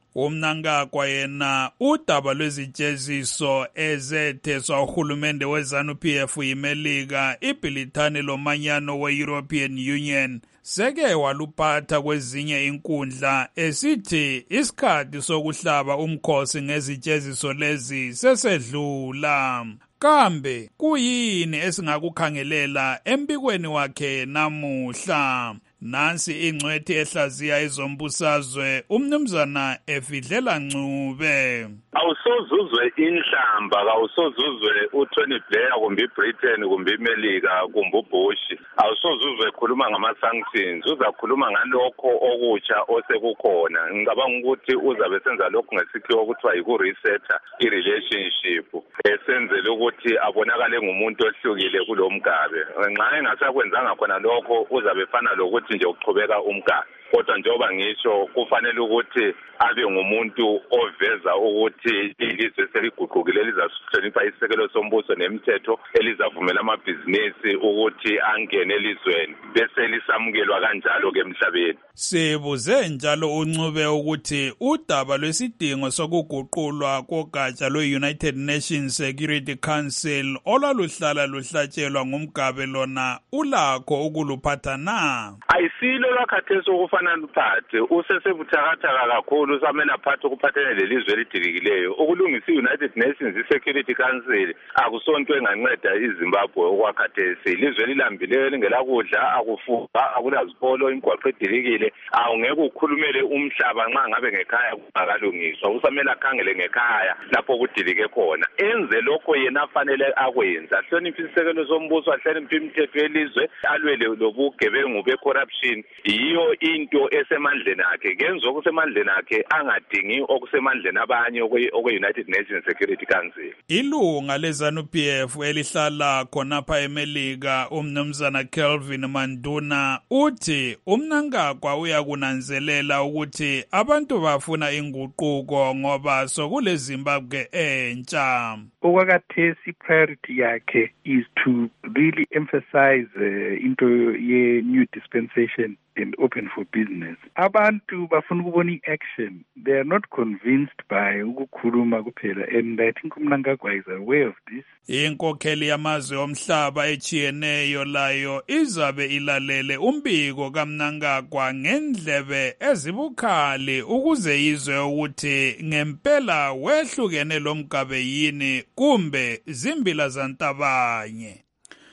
F: Umnangagwa yena udaba lwezijeziso ezetheswa uhulumende weZANU-PF yiMelika ibhilithane lomanyano we-European Union seke waluphatha kwezinye inkundla esithi isikhathi sokuhlaba umkhosi ngezijeziso lezi sesedlula. Kambe kuyini esingakukhangelela embikweni wakhe namuhla? Nansi ingcwethi ehlaziya izombusazwe umnumzana Efidlela Ncube.
H: Awusozuzwe inhlamba, awusozuzwe uTony Blair kumbe iBritain kumbe iMelika kumbe uBush. Awusozuzwe ekhuluma ngama-sanctions, uzakhuluma ngalokho okutsha osekukhona. Ngicabanga ukuthi uzabe senza lokho ngesikhiwo okuthiwa yiku-resetter i-relationship. Esenzele ukuthi abonakale ngumuntu ohlukile kulo mgabe. Nxa engasakwenzanga khona lokho uzabe fana lokuthi nje uqhubeka umgabe. Kodwa njengoba ngisho kufanele ukuthi abe ngumuntu oveza ukuthi ilizwe seliguqukile lizahlonipha isekelo sombuso nemithetho elizavumela amabhizinisi ukuthi angene elizweni bese lisamukelwa kanjalo-ke emhlabeni.
F: Sibuze njalo uNcube ukuthi udaba lwesidingo sokuguqulwa kogatsha lwe-United Nations Security Council olwaluhlala luhlatshelwa ngumgabe lona ulakho ukuluphatha na?
H: Ayisilo lwakhathesi okufana luphathe, usesebuthakathaka kakhulu usamele aphathe ukuphathene lelizwe elidilikileyo. Ukulungisa i-United Nations Security Council akusonto enganceda iZimbabwe okwakhathesi. Ilizwe lilambileyo lingelakudla, akufunda, akulazikolo, imigwaqo edilikile. Awungeke ukhulumele umhlaba nxa ngabe ngekhaya kungakalungiswa. Usamele akhangele ngekhaya lapho kudilike khona. Enze lokho yena afanele akwenza. Ahloniphe isekelo sombuso, ahloniphe imithetho yelizwe, alwele lobugebengu be-corruption. Yiyo into esemandleni akhe. Kenzo okusemandleni akhe angadingi okusemandleni abanye okwe-United Nations Security Council.
F: Ilunga leZANU-PF elihlala khonapha eMelika umnumzana Kelvin Manduna uthi umnangagwa uyakunanzelela ukuthi abantu bafuna inguquko ngoba sokule Zimbabwe entsha.
W: Okwakhathesi priority yakhe is to really emphasize into ye-new dispensation and open for business. Abantu bafuna ukubona i-action. They are not convinced by ukukhuluma kuphela, and I think umnangagwa is aware of this.
F: Inkokheli yamazwe omhlaba echiyeneyo layo izabe ilalele umbiko kaMnangagwa ngendlebe ezibukhali ukuze izwe ukuthi ngempela wehlukene lomgabe yini kumbe zimbila zantabanye.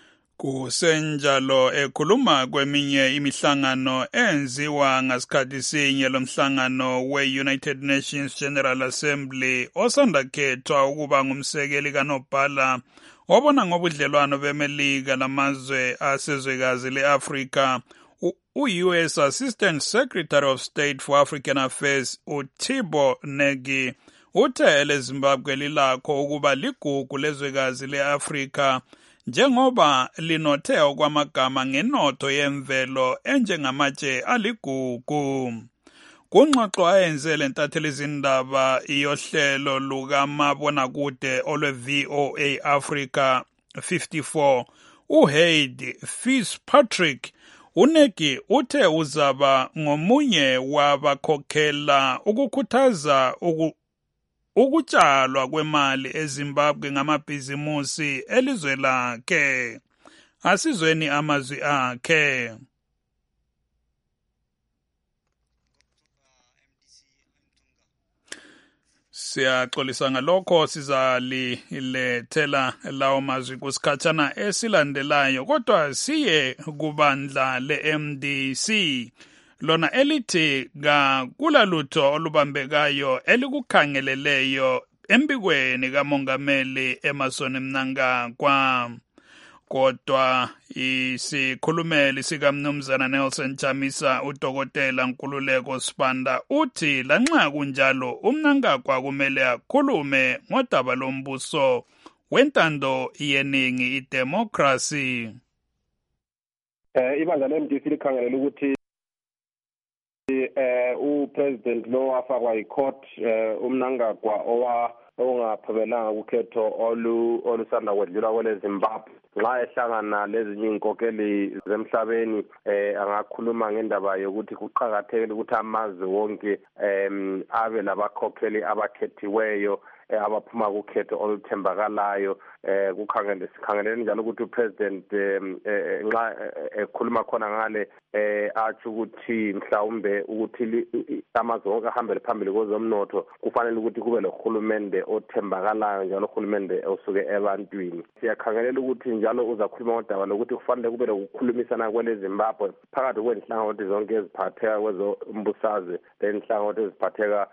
F: Kusenjalo ekhuluma kweminye imihlangano enziwa ngasikhathi sinye lomhlangano we-United Nations General Assembly osandakhethwa ukuba ngumsekeli kanobhala obona ngobudlelwano beMelika lamazwe asezwekazi le-Afrika. U-US Assistant Secretary of State for African Affairs uTibo Negi uthe leZimbabwe lilakho ukuba ligugu lezwekazi le-Afrika njengoba linothe okwamagama ngenotho yemvelo enjengamatshe aligugu. Kungxoxo ayenze lentatheli izindaba iyohlelo lukamabonakude olwe-VOA Africa 54 uHaid Fitzpatrick uNegi uthe uzaba ngomunye wabakhokhela ukukhuthaza ukutshalwa kwemali eZimbabwe ngamabhizimusi elizwe lakhe. Asizweni amazwi akhe. Siyaxolisa ngalokho, sizalilethela lawo mazwi kusikhathana esilandelayo, kodwa siye kubandla le-MDC lona elithi kakulalutho olubambekayo elikukhangeleleyo embikweni kamongameli Emmerson Mnangagwa. Kodwa isikhulumeli sikamnumzana Nelson Chamisa udokotela Nkululeko Sibanda uthi lanxa kunjalo uMnangagwa kumele akhulume ngodaba lombuso wentando yeningi idemocracy.
X: Ibandla le-MDC likhangelela ukuthi
E: upresident lo wafakwa icourt uMnangagwa ongaphelelanga ukhetho olusanda kwedlula kwele Zimbabwe nxa ehlangana lezinye inkokeli zemhlabeni angakhuluma ngendaba yokuthi kuqhakathekile ukuthi amazwe wonke abe labakhokheli abakhethiweyo abaphuma kukhetho oluthembakalayo kukhangeleni njalo ukuthi upresident nxa ekhuluma khona ngale athi ukuthi mhlawumbe ukuthi amazwe wonke ahambele phambili kwezomnotho kufanele ukuthi kube lohulumende othembakalayo njalo uhulumende osuke ebantwini. Siyakhangelela ukuthi njalo uzakhuluma ngodaba lokuthi kufanele kube lokukhulumisana kwele Zimbabwe phakathi kwenhlangothi zonke eziphatheka kwezombusazwe lenhlangothi eziphatheka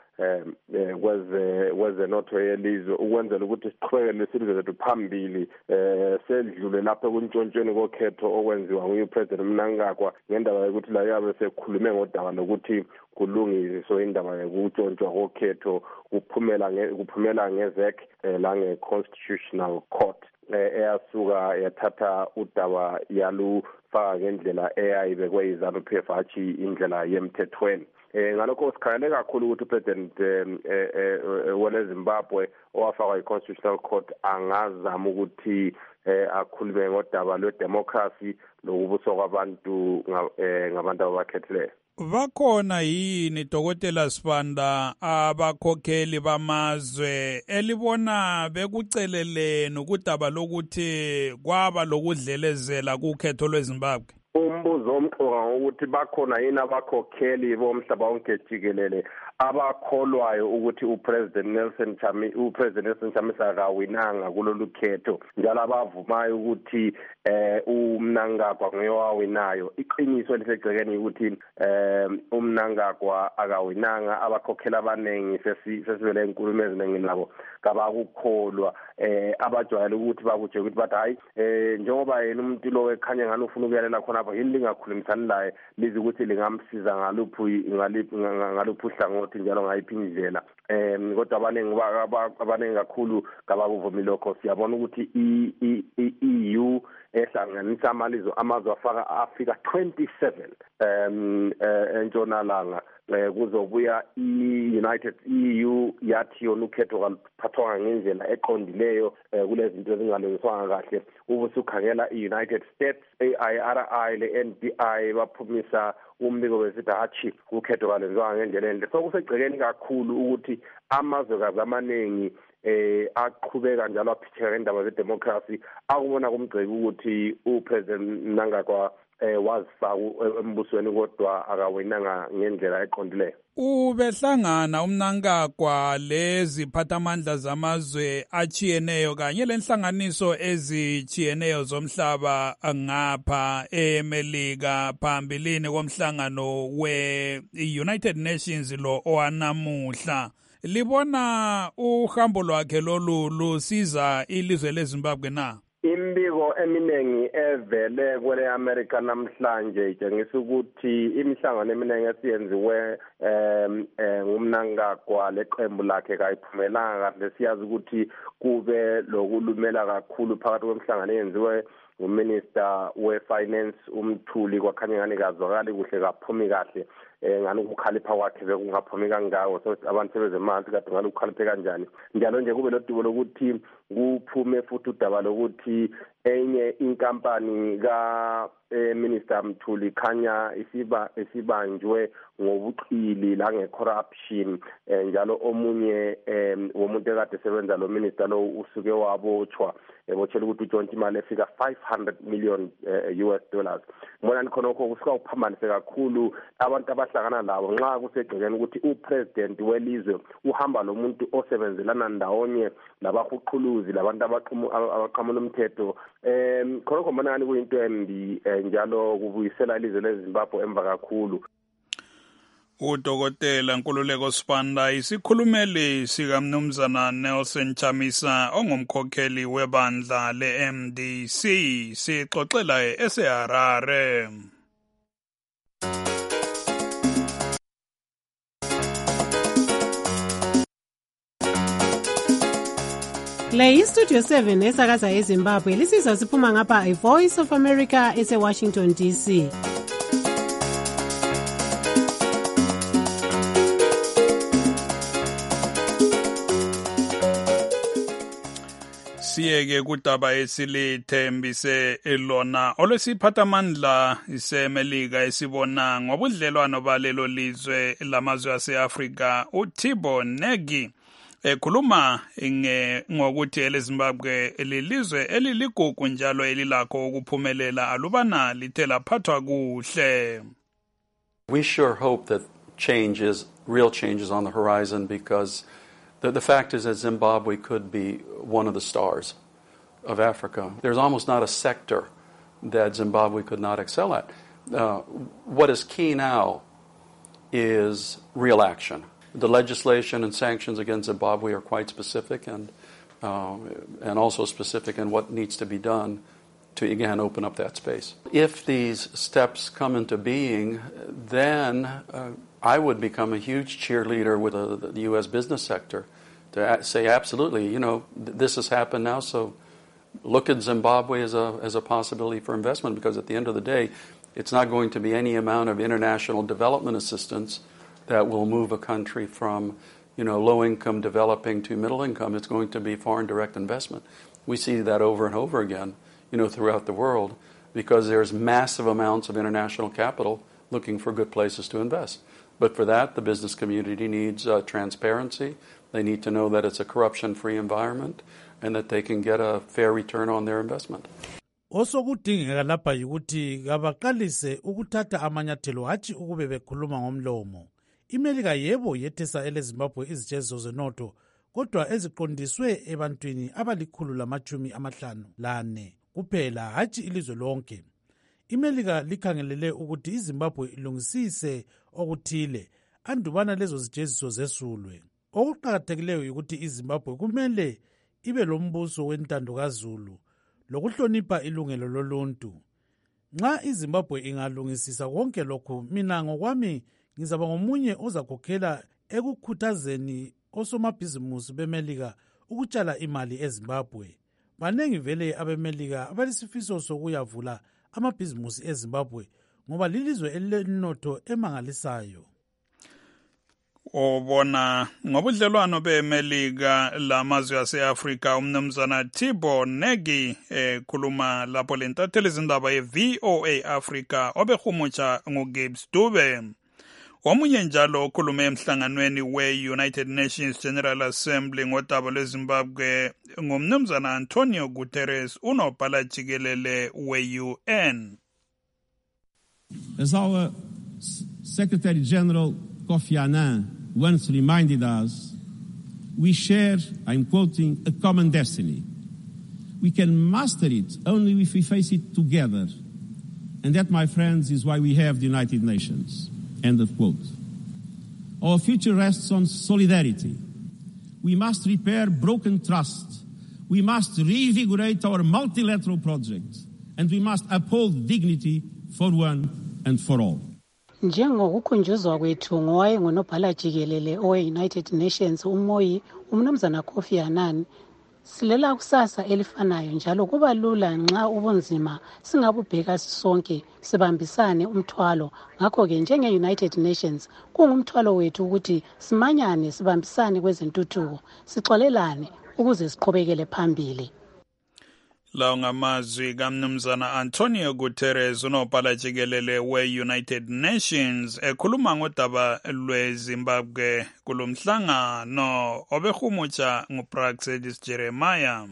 E: kwezenotho yelizwe ukwenzela ukuthi siqhubekele isizwe sethu phambili sedlule lapho kuntshontshweni kokhetho okwenziwa nguPresident Mnangagwa ngendaba yokuthi la yabe sekhulume ngodaba lokuthi kulungiswe indaba yokutshontshwa kokhetho kuphumela ngezek la nge-Constitutional Court eyasuka yathatha udaba yalufaka ngendlela eyayibekwe yiZANU-PF hatshi indlela yemthethweni. Ngalokho sikhangele kakhulu ukuthi upresident wele Zimbabwe owafakwa i-Constitutional Court angazama ukuthi akhulume ngodaba lwedemocracy lokubuso kwabantu ngabantu abakhethileyo.
F: Bakhona yini Dr. Sibanda abakhokheli bamazwe elibona bekuceleleni ukudaba lokuthi kwaba lokudlelezela kukhetho lweZimbabwe?
E: Umbuzo omqoka ukuthi bakhona yini abakhokheli bomhlaba wonke jikelele abakholwayo ukuthi upresident Nelson Chamisa akawinanga kulolu khetho njalo abavumayo ukuthi uMnangagwa ngeyowawinayo. Iqiniso lisegcekeni ukuthi uMnangagwa akawinanga. Abakhokheli abaningi sesivele enkulumo eziningi nabo kabakukholwa abajwayele ukuthi bakutshe ukuthi bathi hayi njengoba yena umuntu lo ekhanya ngani ufuna ukuyalela khona apha yini lingakhulumisani laye lizi ukuthi lingamsiza ngaluphi uhlangothi njalo ngayiphi indlela kodwa abaningi kakhulu kabakuvumi lokho. Siyabona ukuthi i-EU ehlanganisa amazwe afika 27 entshonalanga kuzobuya i-United EU yathi yona ukhetho kaluphathwanga ngendlela eqondileyo kulezinto ezingalungiswanga kahle. Ubusukhangela i-United States AIRI le-NDI baphumisa umbiko besithi hatshi ukhetho kalwenziwanga ngendlela enhle. Sokusegcekeni kakhulu ukuthi amazwekazi amaningi aqhubeka njalo aphitheka ngendaba zedemocracy akubona kumgceki ukuthi upresident Mnangagwa wazifaka embusweni kodwa akawinanga ngendlela eqondileyo.
F: Ubehlangana uMnangagwa leziphathamandla zamazwe achiyeneyo kanye lenhlanganiso ezichiyeneyo zomhlaba ngapha eMelika phambilini komhlangano we-United Nations lo owanamuhla. Libona uhambo lwakhe lolu lusiza ilizwe leZimbabwe na?
E: Imbiko eminengi evele kwele America namhlanje itshengisa ukuthi imihlangano eminingi esiyenziwe nguMnangagwa leqembu lakhe kayiphumelanga kahle. Siyazi ukuthi kube lokulumela kakhulu phakathi kwemihlangano eyenziwe nguminister we-finance uMthuli kwakhanya ngani kazwakali kuhle kaphumi kahle ngani ukukhalipha kwakhe bekungaphumi kangako so abantu sebezemanzi kade ngani ukukhaliphe kanjani njalo nje kube lodubo lokuthi kuphume futhi udaba lokuthi enye inkampani ka minister Mthuli khanya isibanjwe ngobuqili la ngecorruption njalo omunye womuntu ekade sebenza lo minister lo usuke wabotshwa ebotshela ukuthi utshontsha imali efika 500 million US dollars. Mona nikhonokho kusuka uphambanise kakhulu abantu abahlangana labo nxa kusegcekeni ukuthi upresident welizwe uhamba lomuntu osebenzelana ndawonye labahuquluzi labantu abaqhamula umthetho khonokho mona ngani kuyinto embi njalo kubuyisela ilizwe leZimbabwe emva kakhulu.
F: Udokotela Nkululeko Sibanda isikhulumeli sikaMnumzana Nelson Chamisa ongumkhokheli webandla le-MDC sixoxela eseHarare.
G: Le iStudio 7 esakaza eZimbabwe lisizwa siphuma ngapha iVoice of America ese Washington DC.
F: siyeke kudaba esilithembise lona olwesiphathamandla isemelika esibona ngobudlelwano balelo lizwe lamazwe ase-Afrika uThabo Mbeki ekhuluma ngokuthi eleZimbabwe lilizwe eliligugu njalo elilakho ukuphumelela alubana lithe laphathwa kuhle.
I: We sure hope that real change is on the horizon, because the fact is that Zimbabwe could be one of the stars of Africa. There's almost not a sector that Zimbabwe could not excel at. What is key now is real action. The legislation and sanctions against Zimbabwe are quite specific and also specific in what needs to be done to, again, open up that space. If these steps come into being, then I would become a huge cheerleader with the U.S. business sector to say, absolutely, this has happened now, so look at Zimbabwe as a possibility for investment, because at the end of the day, it's not going to be any amount of international development assistance that will move a country from, low-income developing to middle income. It's going to be foreign direct investment. We see that over and over again, throughout the world, because there's massive amounts of international capital looking for good places to invest. But for that, the business community needs transparency. They need to know that it's a corruption-free environment and that they can get a fair return on their investment.
C: Osokudingeka lapha yikuthi kabaqalise ukuthatha amanyathelo hatshi ukube bekhuluma ngomlomo. iMelika yebo yethesa eleZimbabwe izijeziso zenotho, kodwa eziqondiswe ebantwini abalikhulu-50 kuphela, hatshi ilizwe lonke. iMelika likhangelele ukuthi iZimbabwe ilungisise okuthile andubana lezo zijeziso zesulwe. Okuqakathekileyo ukuthi iZimbabwe kumele ibe lombuso wentando kaZulu lokuhlonipha ilungelo loluntu. Nxa iZimbabwe ingalungisisa konke lokhu, mina ngokwami ngizaba ngomunye ozakhokhela ekukhuthazeni osomabhizimusi beMelika ukutshala imali eZimbabwe. Banengi vele abeMelika abalisifiso sokuyavula amabhizimusi eZimbabwe ngoba lilizwe elinotho emangalisayo.
F: Obona ngobudlelwano beMelika lamazwe ase-Afrika, umnumzana Thabo Mbeki khuluma lapho lentatheli izindaba ye-VOA Africa obehumutsha nguGibbs Dube. Omunye njalo okhulume emhlanganweni we-United Nations General Assembly ngodaba lweZimbabwe ngumnumzana Antonio Guterres, unobhala jikelele we-UN.
J: As our Secretary General Kofi Annan once reminded us, we share, I'm quoting, a common destiny. We can master it only if we face it together. And that, my friends, is why we have the United Nations. End of quote. Our future rests on solidarity. We must repair broken trust. We must reinvigorate our multilateral project. And we must uphold dignity for one and for all.
G: Njengokukhunjuzwa kwethu ngowayengunobhala jikelele owe-United Nations uMoyi umnumzana Kofi Annan, silela kusasa elifanayo njalo kuba lula nxa ubunzima singabubheka sisonke sibambisane umthwalo. Ngakho-ke njenge-United Nations kungumthwalo wethu ukuthi simanyane sibambisane kwezentuthuko, sixolelane ukuze siqhubekele phambili.
F: Lawo ngamazwi kamnumzana Antonio Guterres, unobhala jikelele we-United Nations, ekhuluma ngodaba lweZimbabwe kulomhlangano obehumutsha nguPraxedis Jeremiah.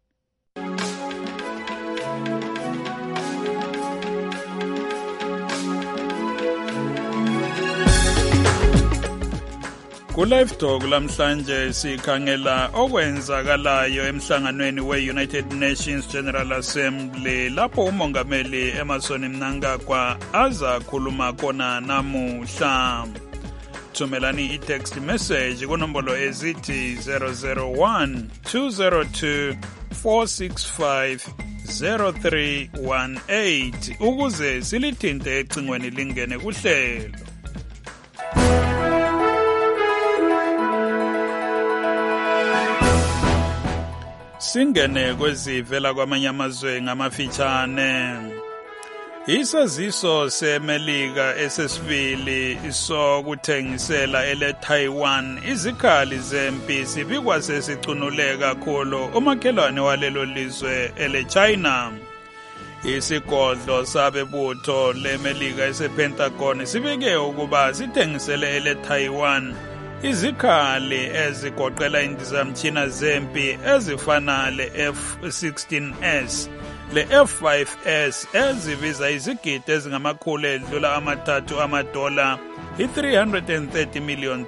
F: Ku-Live Talk lamhlanje sikhangela okwenzakalayo emhlanganweni we-United Nations General Assembly lapho umongameli Emmerson Mnangagwa aza khuluma khona namuhla. Thumelani i-text message kunombolo ezithi 001 202 465 0318 ukuze silithinte ecingweni lingene kuhlelo. Singene kwezivela kwamanye amazwe ngamafitshane. Isaziso seMelika esesibili sokuthengisela ele Taiwan izikhali zempi sibikwa sesicunule kakhulu umakhelwane walelo lizwe ele China. Isigodlo sabebutho leMelika esePentagon sibike ukuba sithengisele ele Taiwan izikhali ezigoqela indizamtshina zempi ezifana le-F-16S le-F-5S ezibiza izigidi ezingamakhulu edlula $3 $330 million.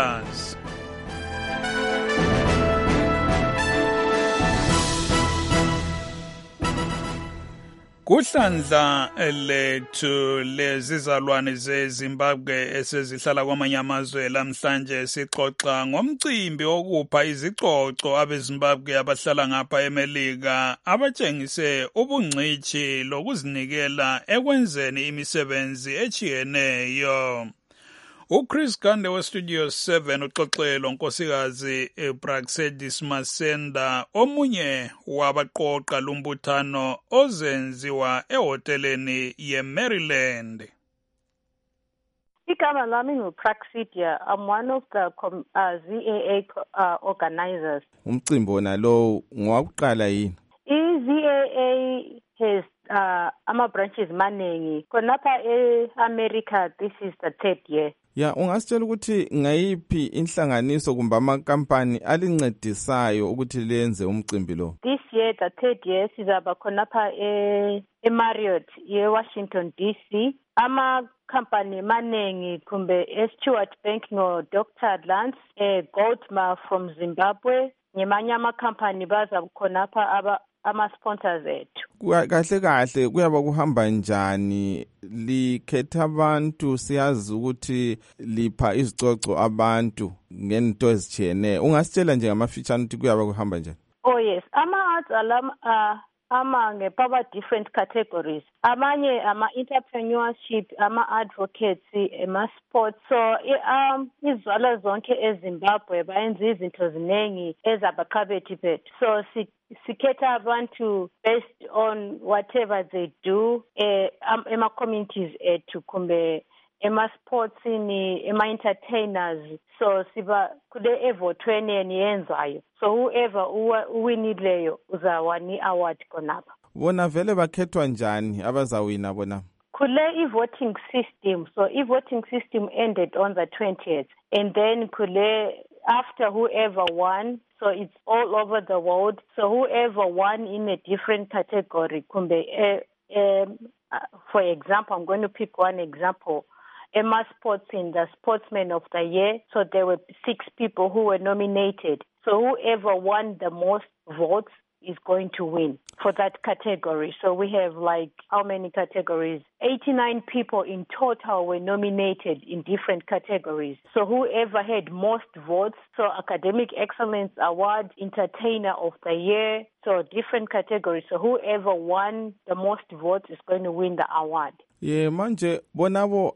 F: Kuhlandla lethu lezizalwane zeZimbabwe esezihlala kwamanye amazwe lamhlanje sixoxa ngomcimbi okupha izicoco abeZimbabwe abahlala ngapha eMelika abatshengise ubungcitshi lokuzinikela ekwenzeni imisebenzi echiyeneyo. uChris Gande weStudio 7 uxoxelo nkosikazi Praxedis Masenda omunye wabaqoqa lumbuthano ozenziwa ehoteleni yeMaryland.
K: Igama lami nguPraxidia. I'm one of the ZAA organizers.
A: Umcimbi wona lo ngowakuqala yini?
K: ZAA has ama-branches maningi. Khonapha e-America, this is the 3rd year.
A: Ya, ungasitshela ukuthi ngayiphi inhlanganiso kumbe amakampani alincedisayo ukuthi lenze umcimbi lo?
K: This year, the 3rd year, sizaba khonapha e-Marriott ye-Washington DC. Ama-company maningi kumbe eStuart Bank no-Dr. Lance, Goldmar from Zimbabwe. Nyemanye ama-company baza khonapha ama-sponsors ethu.
A: Kahle kuyaba kuhamba njani? Likhetha abantu, siyazi ukuthi lipha izicoco abantu ngento ezichene. Ungasitshela nje ngamafitshane ukuthi kuyaba kuhamba njani?
K: Oh yes, ama-arts ngepower different categories. Amanye ama-entrepreneurship, ama-advocates, ama-sports. So izizalwa zonke eZimbabwe bayenza izinto ziningi ezabaqhabethi bethu. So sikhetha abantu based on whatever they do ema-communities ethu kumbe ema-sportsini, ema-entertainers. So siba kude evotweni eniyenzayo. So whoever uwinileyo uzawani award konapha.
A: Bona vele bakhethwa njani abazawina bona?
K: Kule i-voting system. So i-voting system ended on the 20th. And then kule after whoever won, so it's all over the world. So whoever won in a different category, kumbe, for example, I'm going to pick one example. Emma Sports in the Sportsman of the Year. So there were 6 people who were nominated. So whoever won the most votes is going to win for that category. So we have how many categories? 89 people in total were nominated in different categories. So whoever had most votes, so Academic Excellence Award, Entertainer of the Year, so different categories. So whoever won the most votes is going to win the award.
A: Yeah, manje bonabo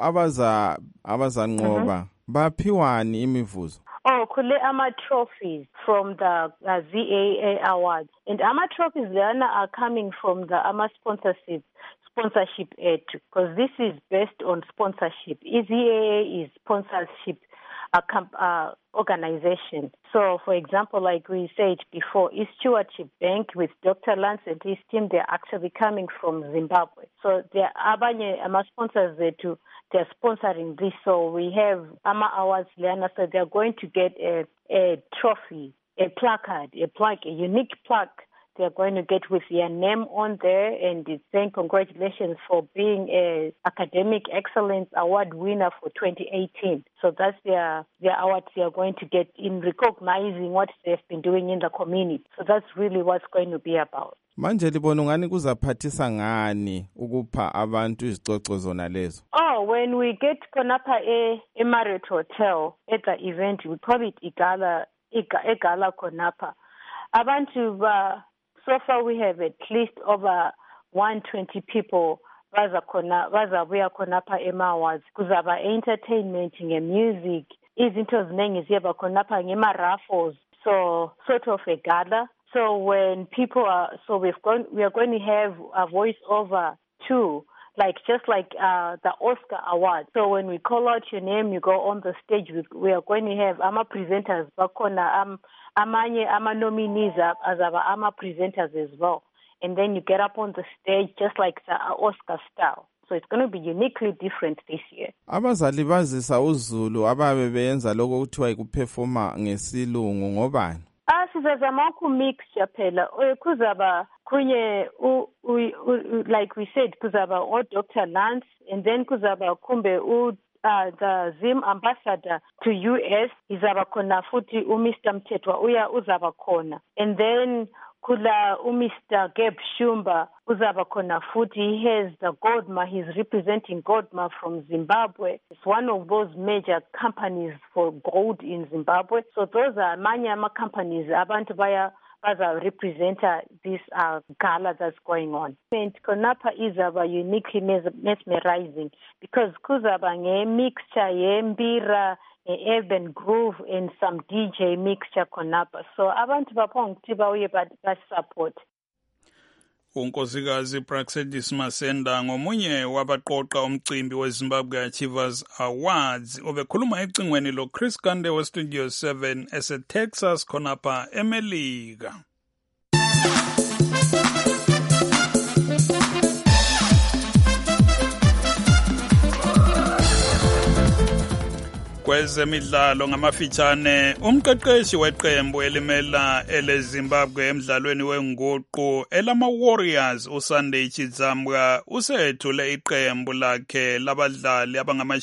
A: abazanqoba baphiwani imivuzo?
K: Oh, kule ama-trophies from the ZAA Awards. And ama-trophies lana are coming from the ama-sponsorship ethu, because this is based on sponsorship. ZAA is sponsorship organization. So, for example, like we said before, East Stewardship Bank with Dr. Lance and his team, they're actually coming from Zimbabwe. So, there are abanye sponsors there they're sponsoring this. So, we have AMA Awards, Liana, so they're going to get a trophy, a placard, a unique plaque they're going to get with their name on there, and it's saying congratulations for being a Academic Excellence Award winner for 2018. So that's their awards they are going to get in recognizing what they've been doing in the community. So that's really what's going to be about.
A: Manje libona ngani kuzaphathisa ngani ukupha abantu izicoco zona lezo?
K: Oh, when we get konapha Marriott Hotel at the event, we call it igala konapha. Abantu so far we have at least over 120 people bazabuya khonapha ema-awards. Kuzaba entertainment, nge-music, izinto ziningi ziyaba khonapha ngema-raffles, so sort of a gala. So when people we are going to have a voice over too, just like the Oscar Award. So when we call out your name, you go on the stage. We are going to have ama presenters, bakona amanye ama nominees as ama presenters as well. And then you get up on the stage just like the Oscar style. So it's going to be uniquely different this year.
A: Abazali bazisa uZulu ababe beyenza lokho kuthiwa ikuperforma ngesilungu ngobani?
K: Sizazama ukumixture phela kuzaba kunye like we said kuzaba Dr. Lance, and then kuzaba kumbe the Zim ambassador to US izaba khona futhi Mr. Mthethwa uzaba khona, and then kula Mr. Gabe Shumba uzaba khona futhi. He has the Godma, he's representing Godma from Zimbabwe. It's one of those major companies for gold in Zimbabwe. So those are manyama companies abantu baza represent this gala that's going on. And Konapa izaba uniquely mesmerizing because kuzaba mixture yembira, urban groove, and some DJ mixture Konapa. So abantu bapho bauye support.
F: unkosikazi Praxedis Masenda ngomunye wabaqoqa umcimbi weZimbabwe Achievers Awards obekhuluma ecingweni lo Chris Kande we Studio 7 eseTexas khonapha eMelika. Kwezemidlalo ngamafitshane, umqeqeshi weqembu elimela eleZimbabwe emdlalweni wenguqu elama Warriors uSunday Chidzambwa usethule iqembu lakhe labadlali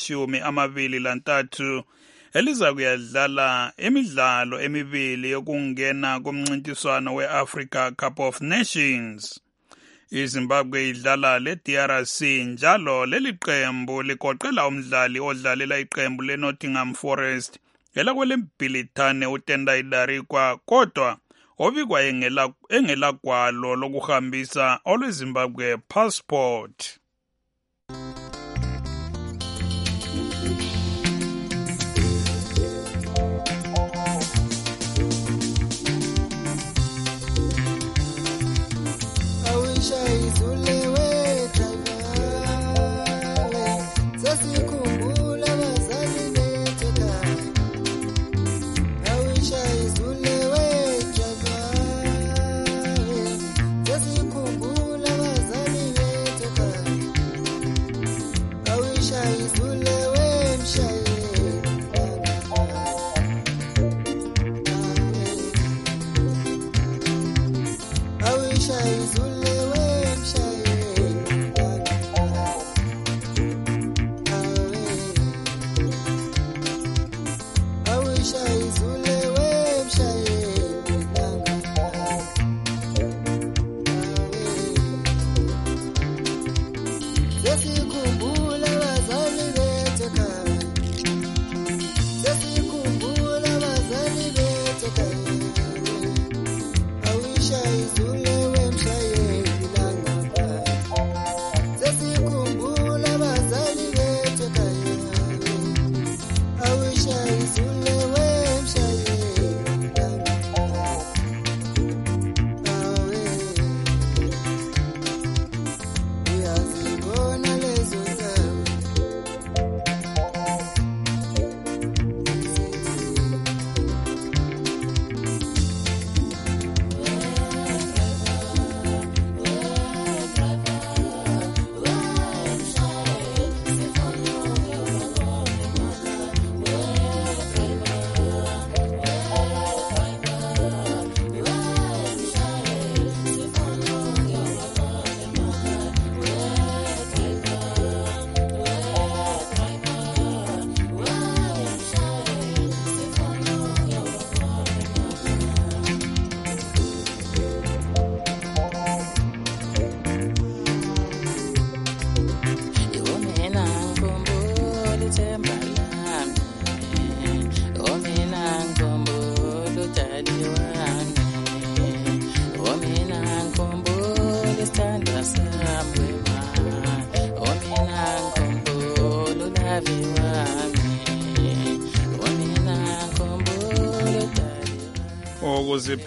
F: abangama23 eliza kuyadlala imidlalo emibili yokungena kumncintiswano weAfrica Cup of Nations. iZimbabwe idlala leDRC njalo leli qembu ligoqela umdlali odlalela iqembu leNottingham Forest elakwelembhilithane uTendai Darikwa kodwa obikwa engelagwalo lokuhambisa olweZimbabwe passport.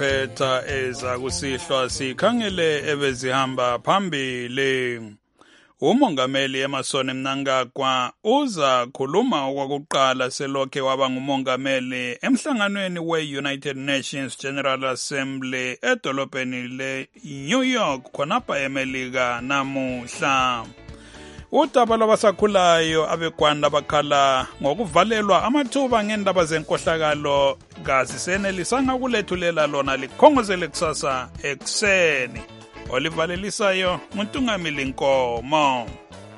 F: Ukuziphetha eza kusihlwa sikhangele ebezihamba phambili. Umongameli Emmerson Mnangagwa uza khuluma okwakuqala selokhe waba ngumongameli emhlanganweni we-United Nations General Assembly edolobheni le-New York khonapha eMelika namuhla. Udaba lwabasakhulayo abegwanda bakhala ngokuvalelwa amathuba ngendaba zenkohlakalo kazisenelisanga kulethulela lona likhongozele kusasa ekuseni. Olivalelisayo nguNtungamili Nkomo.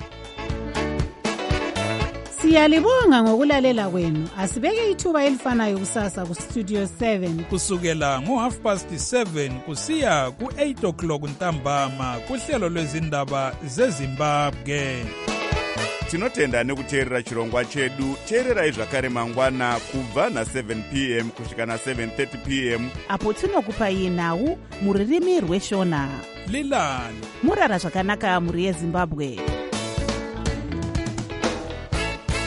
G: Siyalibonga ngokulalela kwenu. Asibeke ithuba elifanayo kusasa ku Studio 7
F: kusukela ngo7:30 kusiya ku8:00 ntambama kuhlelo lwezindaba zeZimbabwe.
L: Tinotenda nekuteerera chirongwa chedu. Teererai zvakare mangwana kubva na7 p.m. kusvika na7:30 p.m.
B: apo tinokupai nhau muririmi rweshona.
F: Lilani
B: murara zvakanaka muri yeZimbabwe.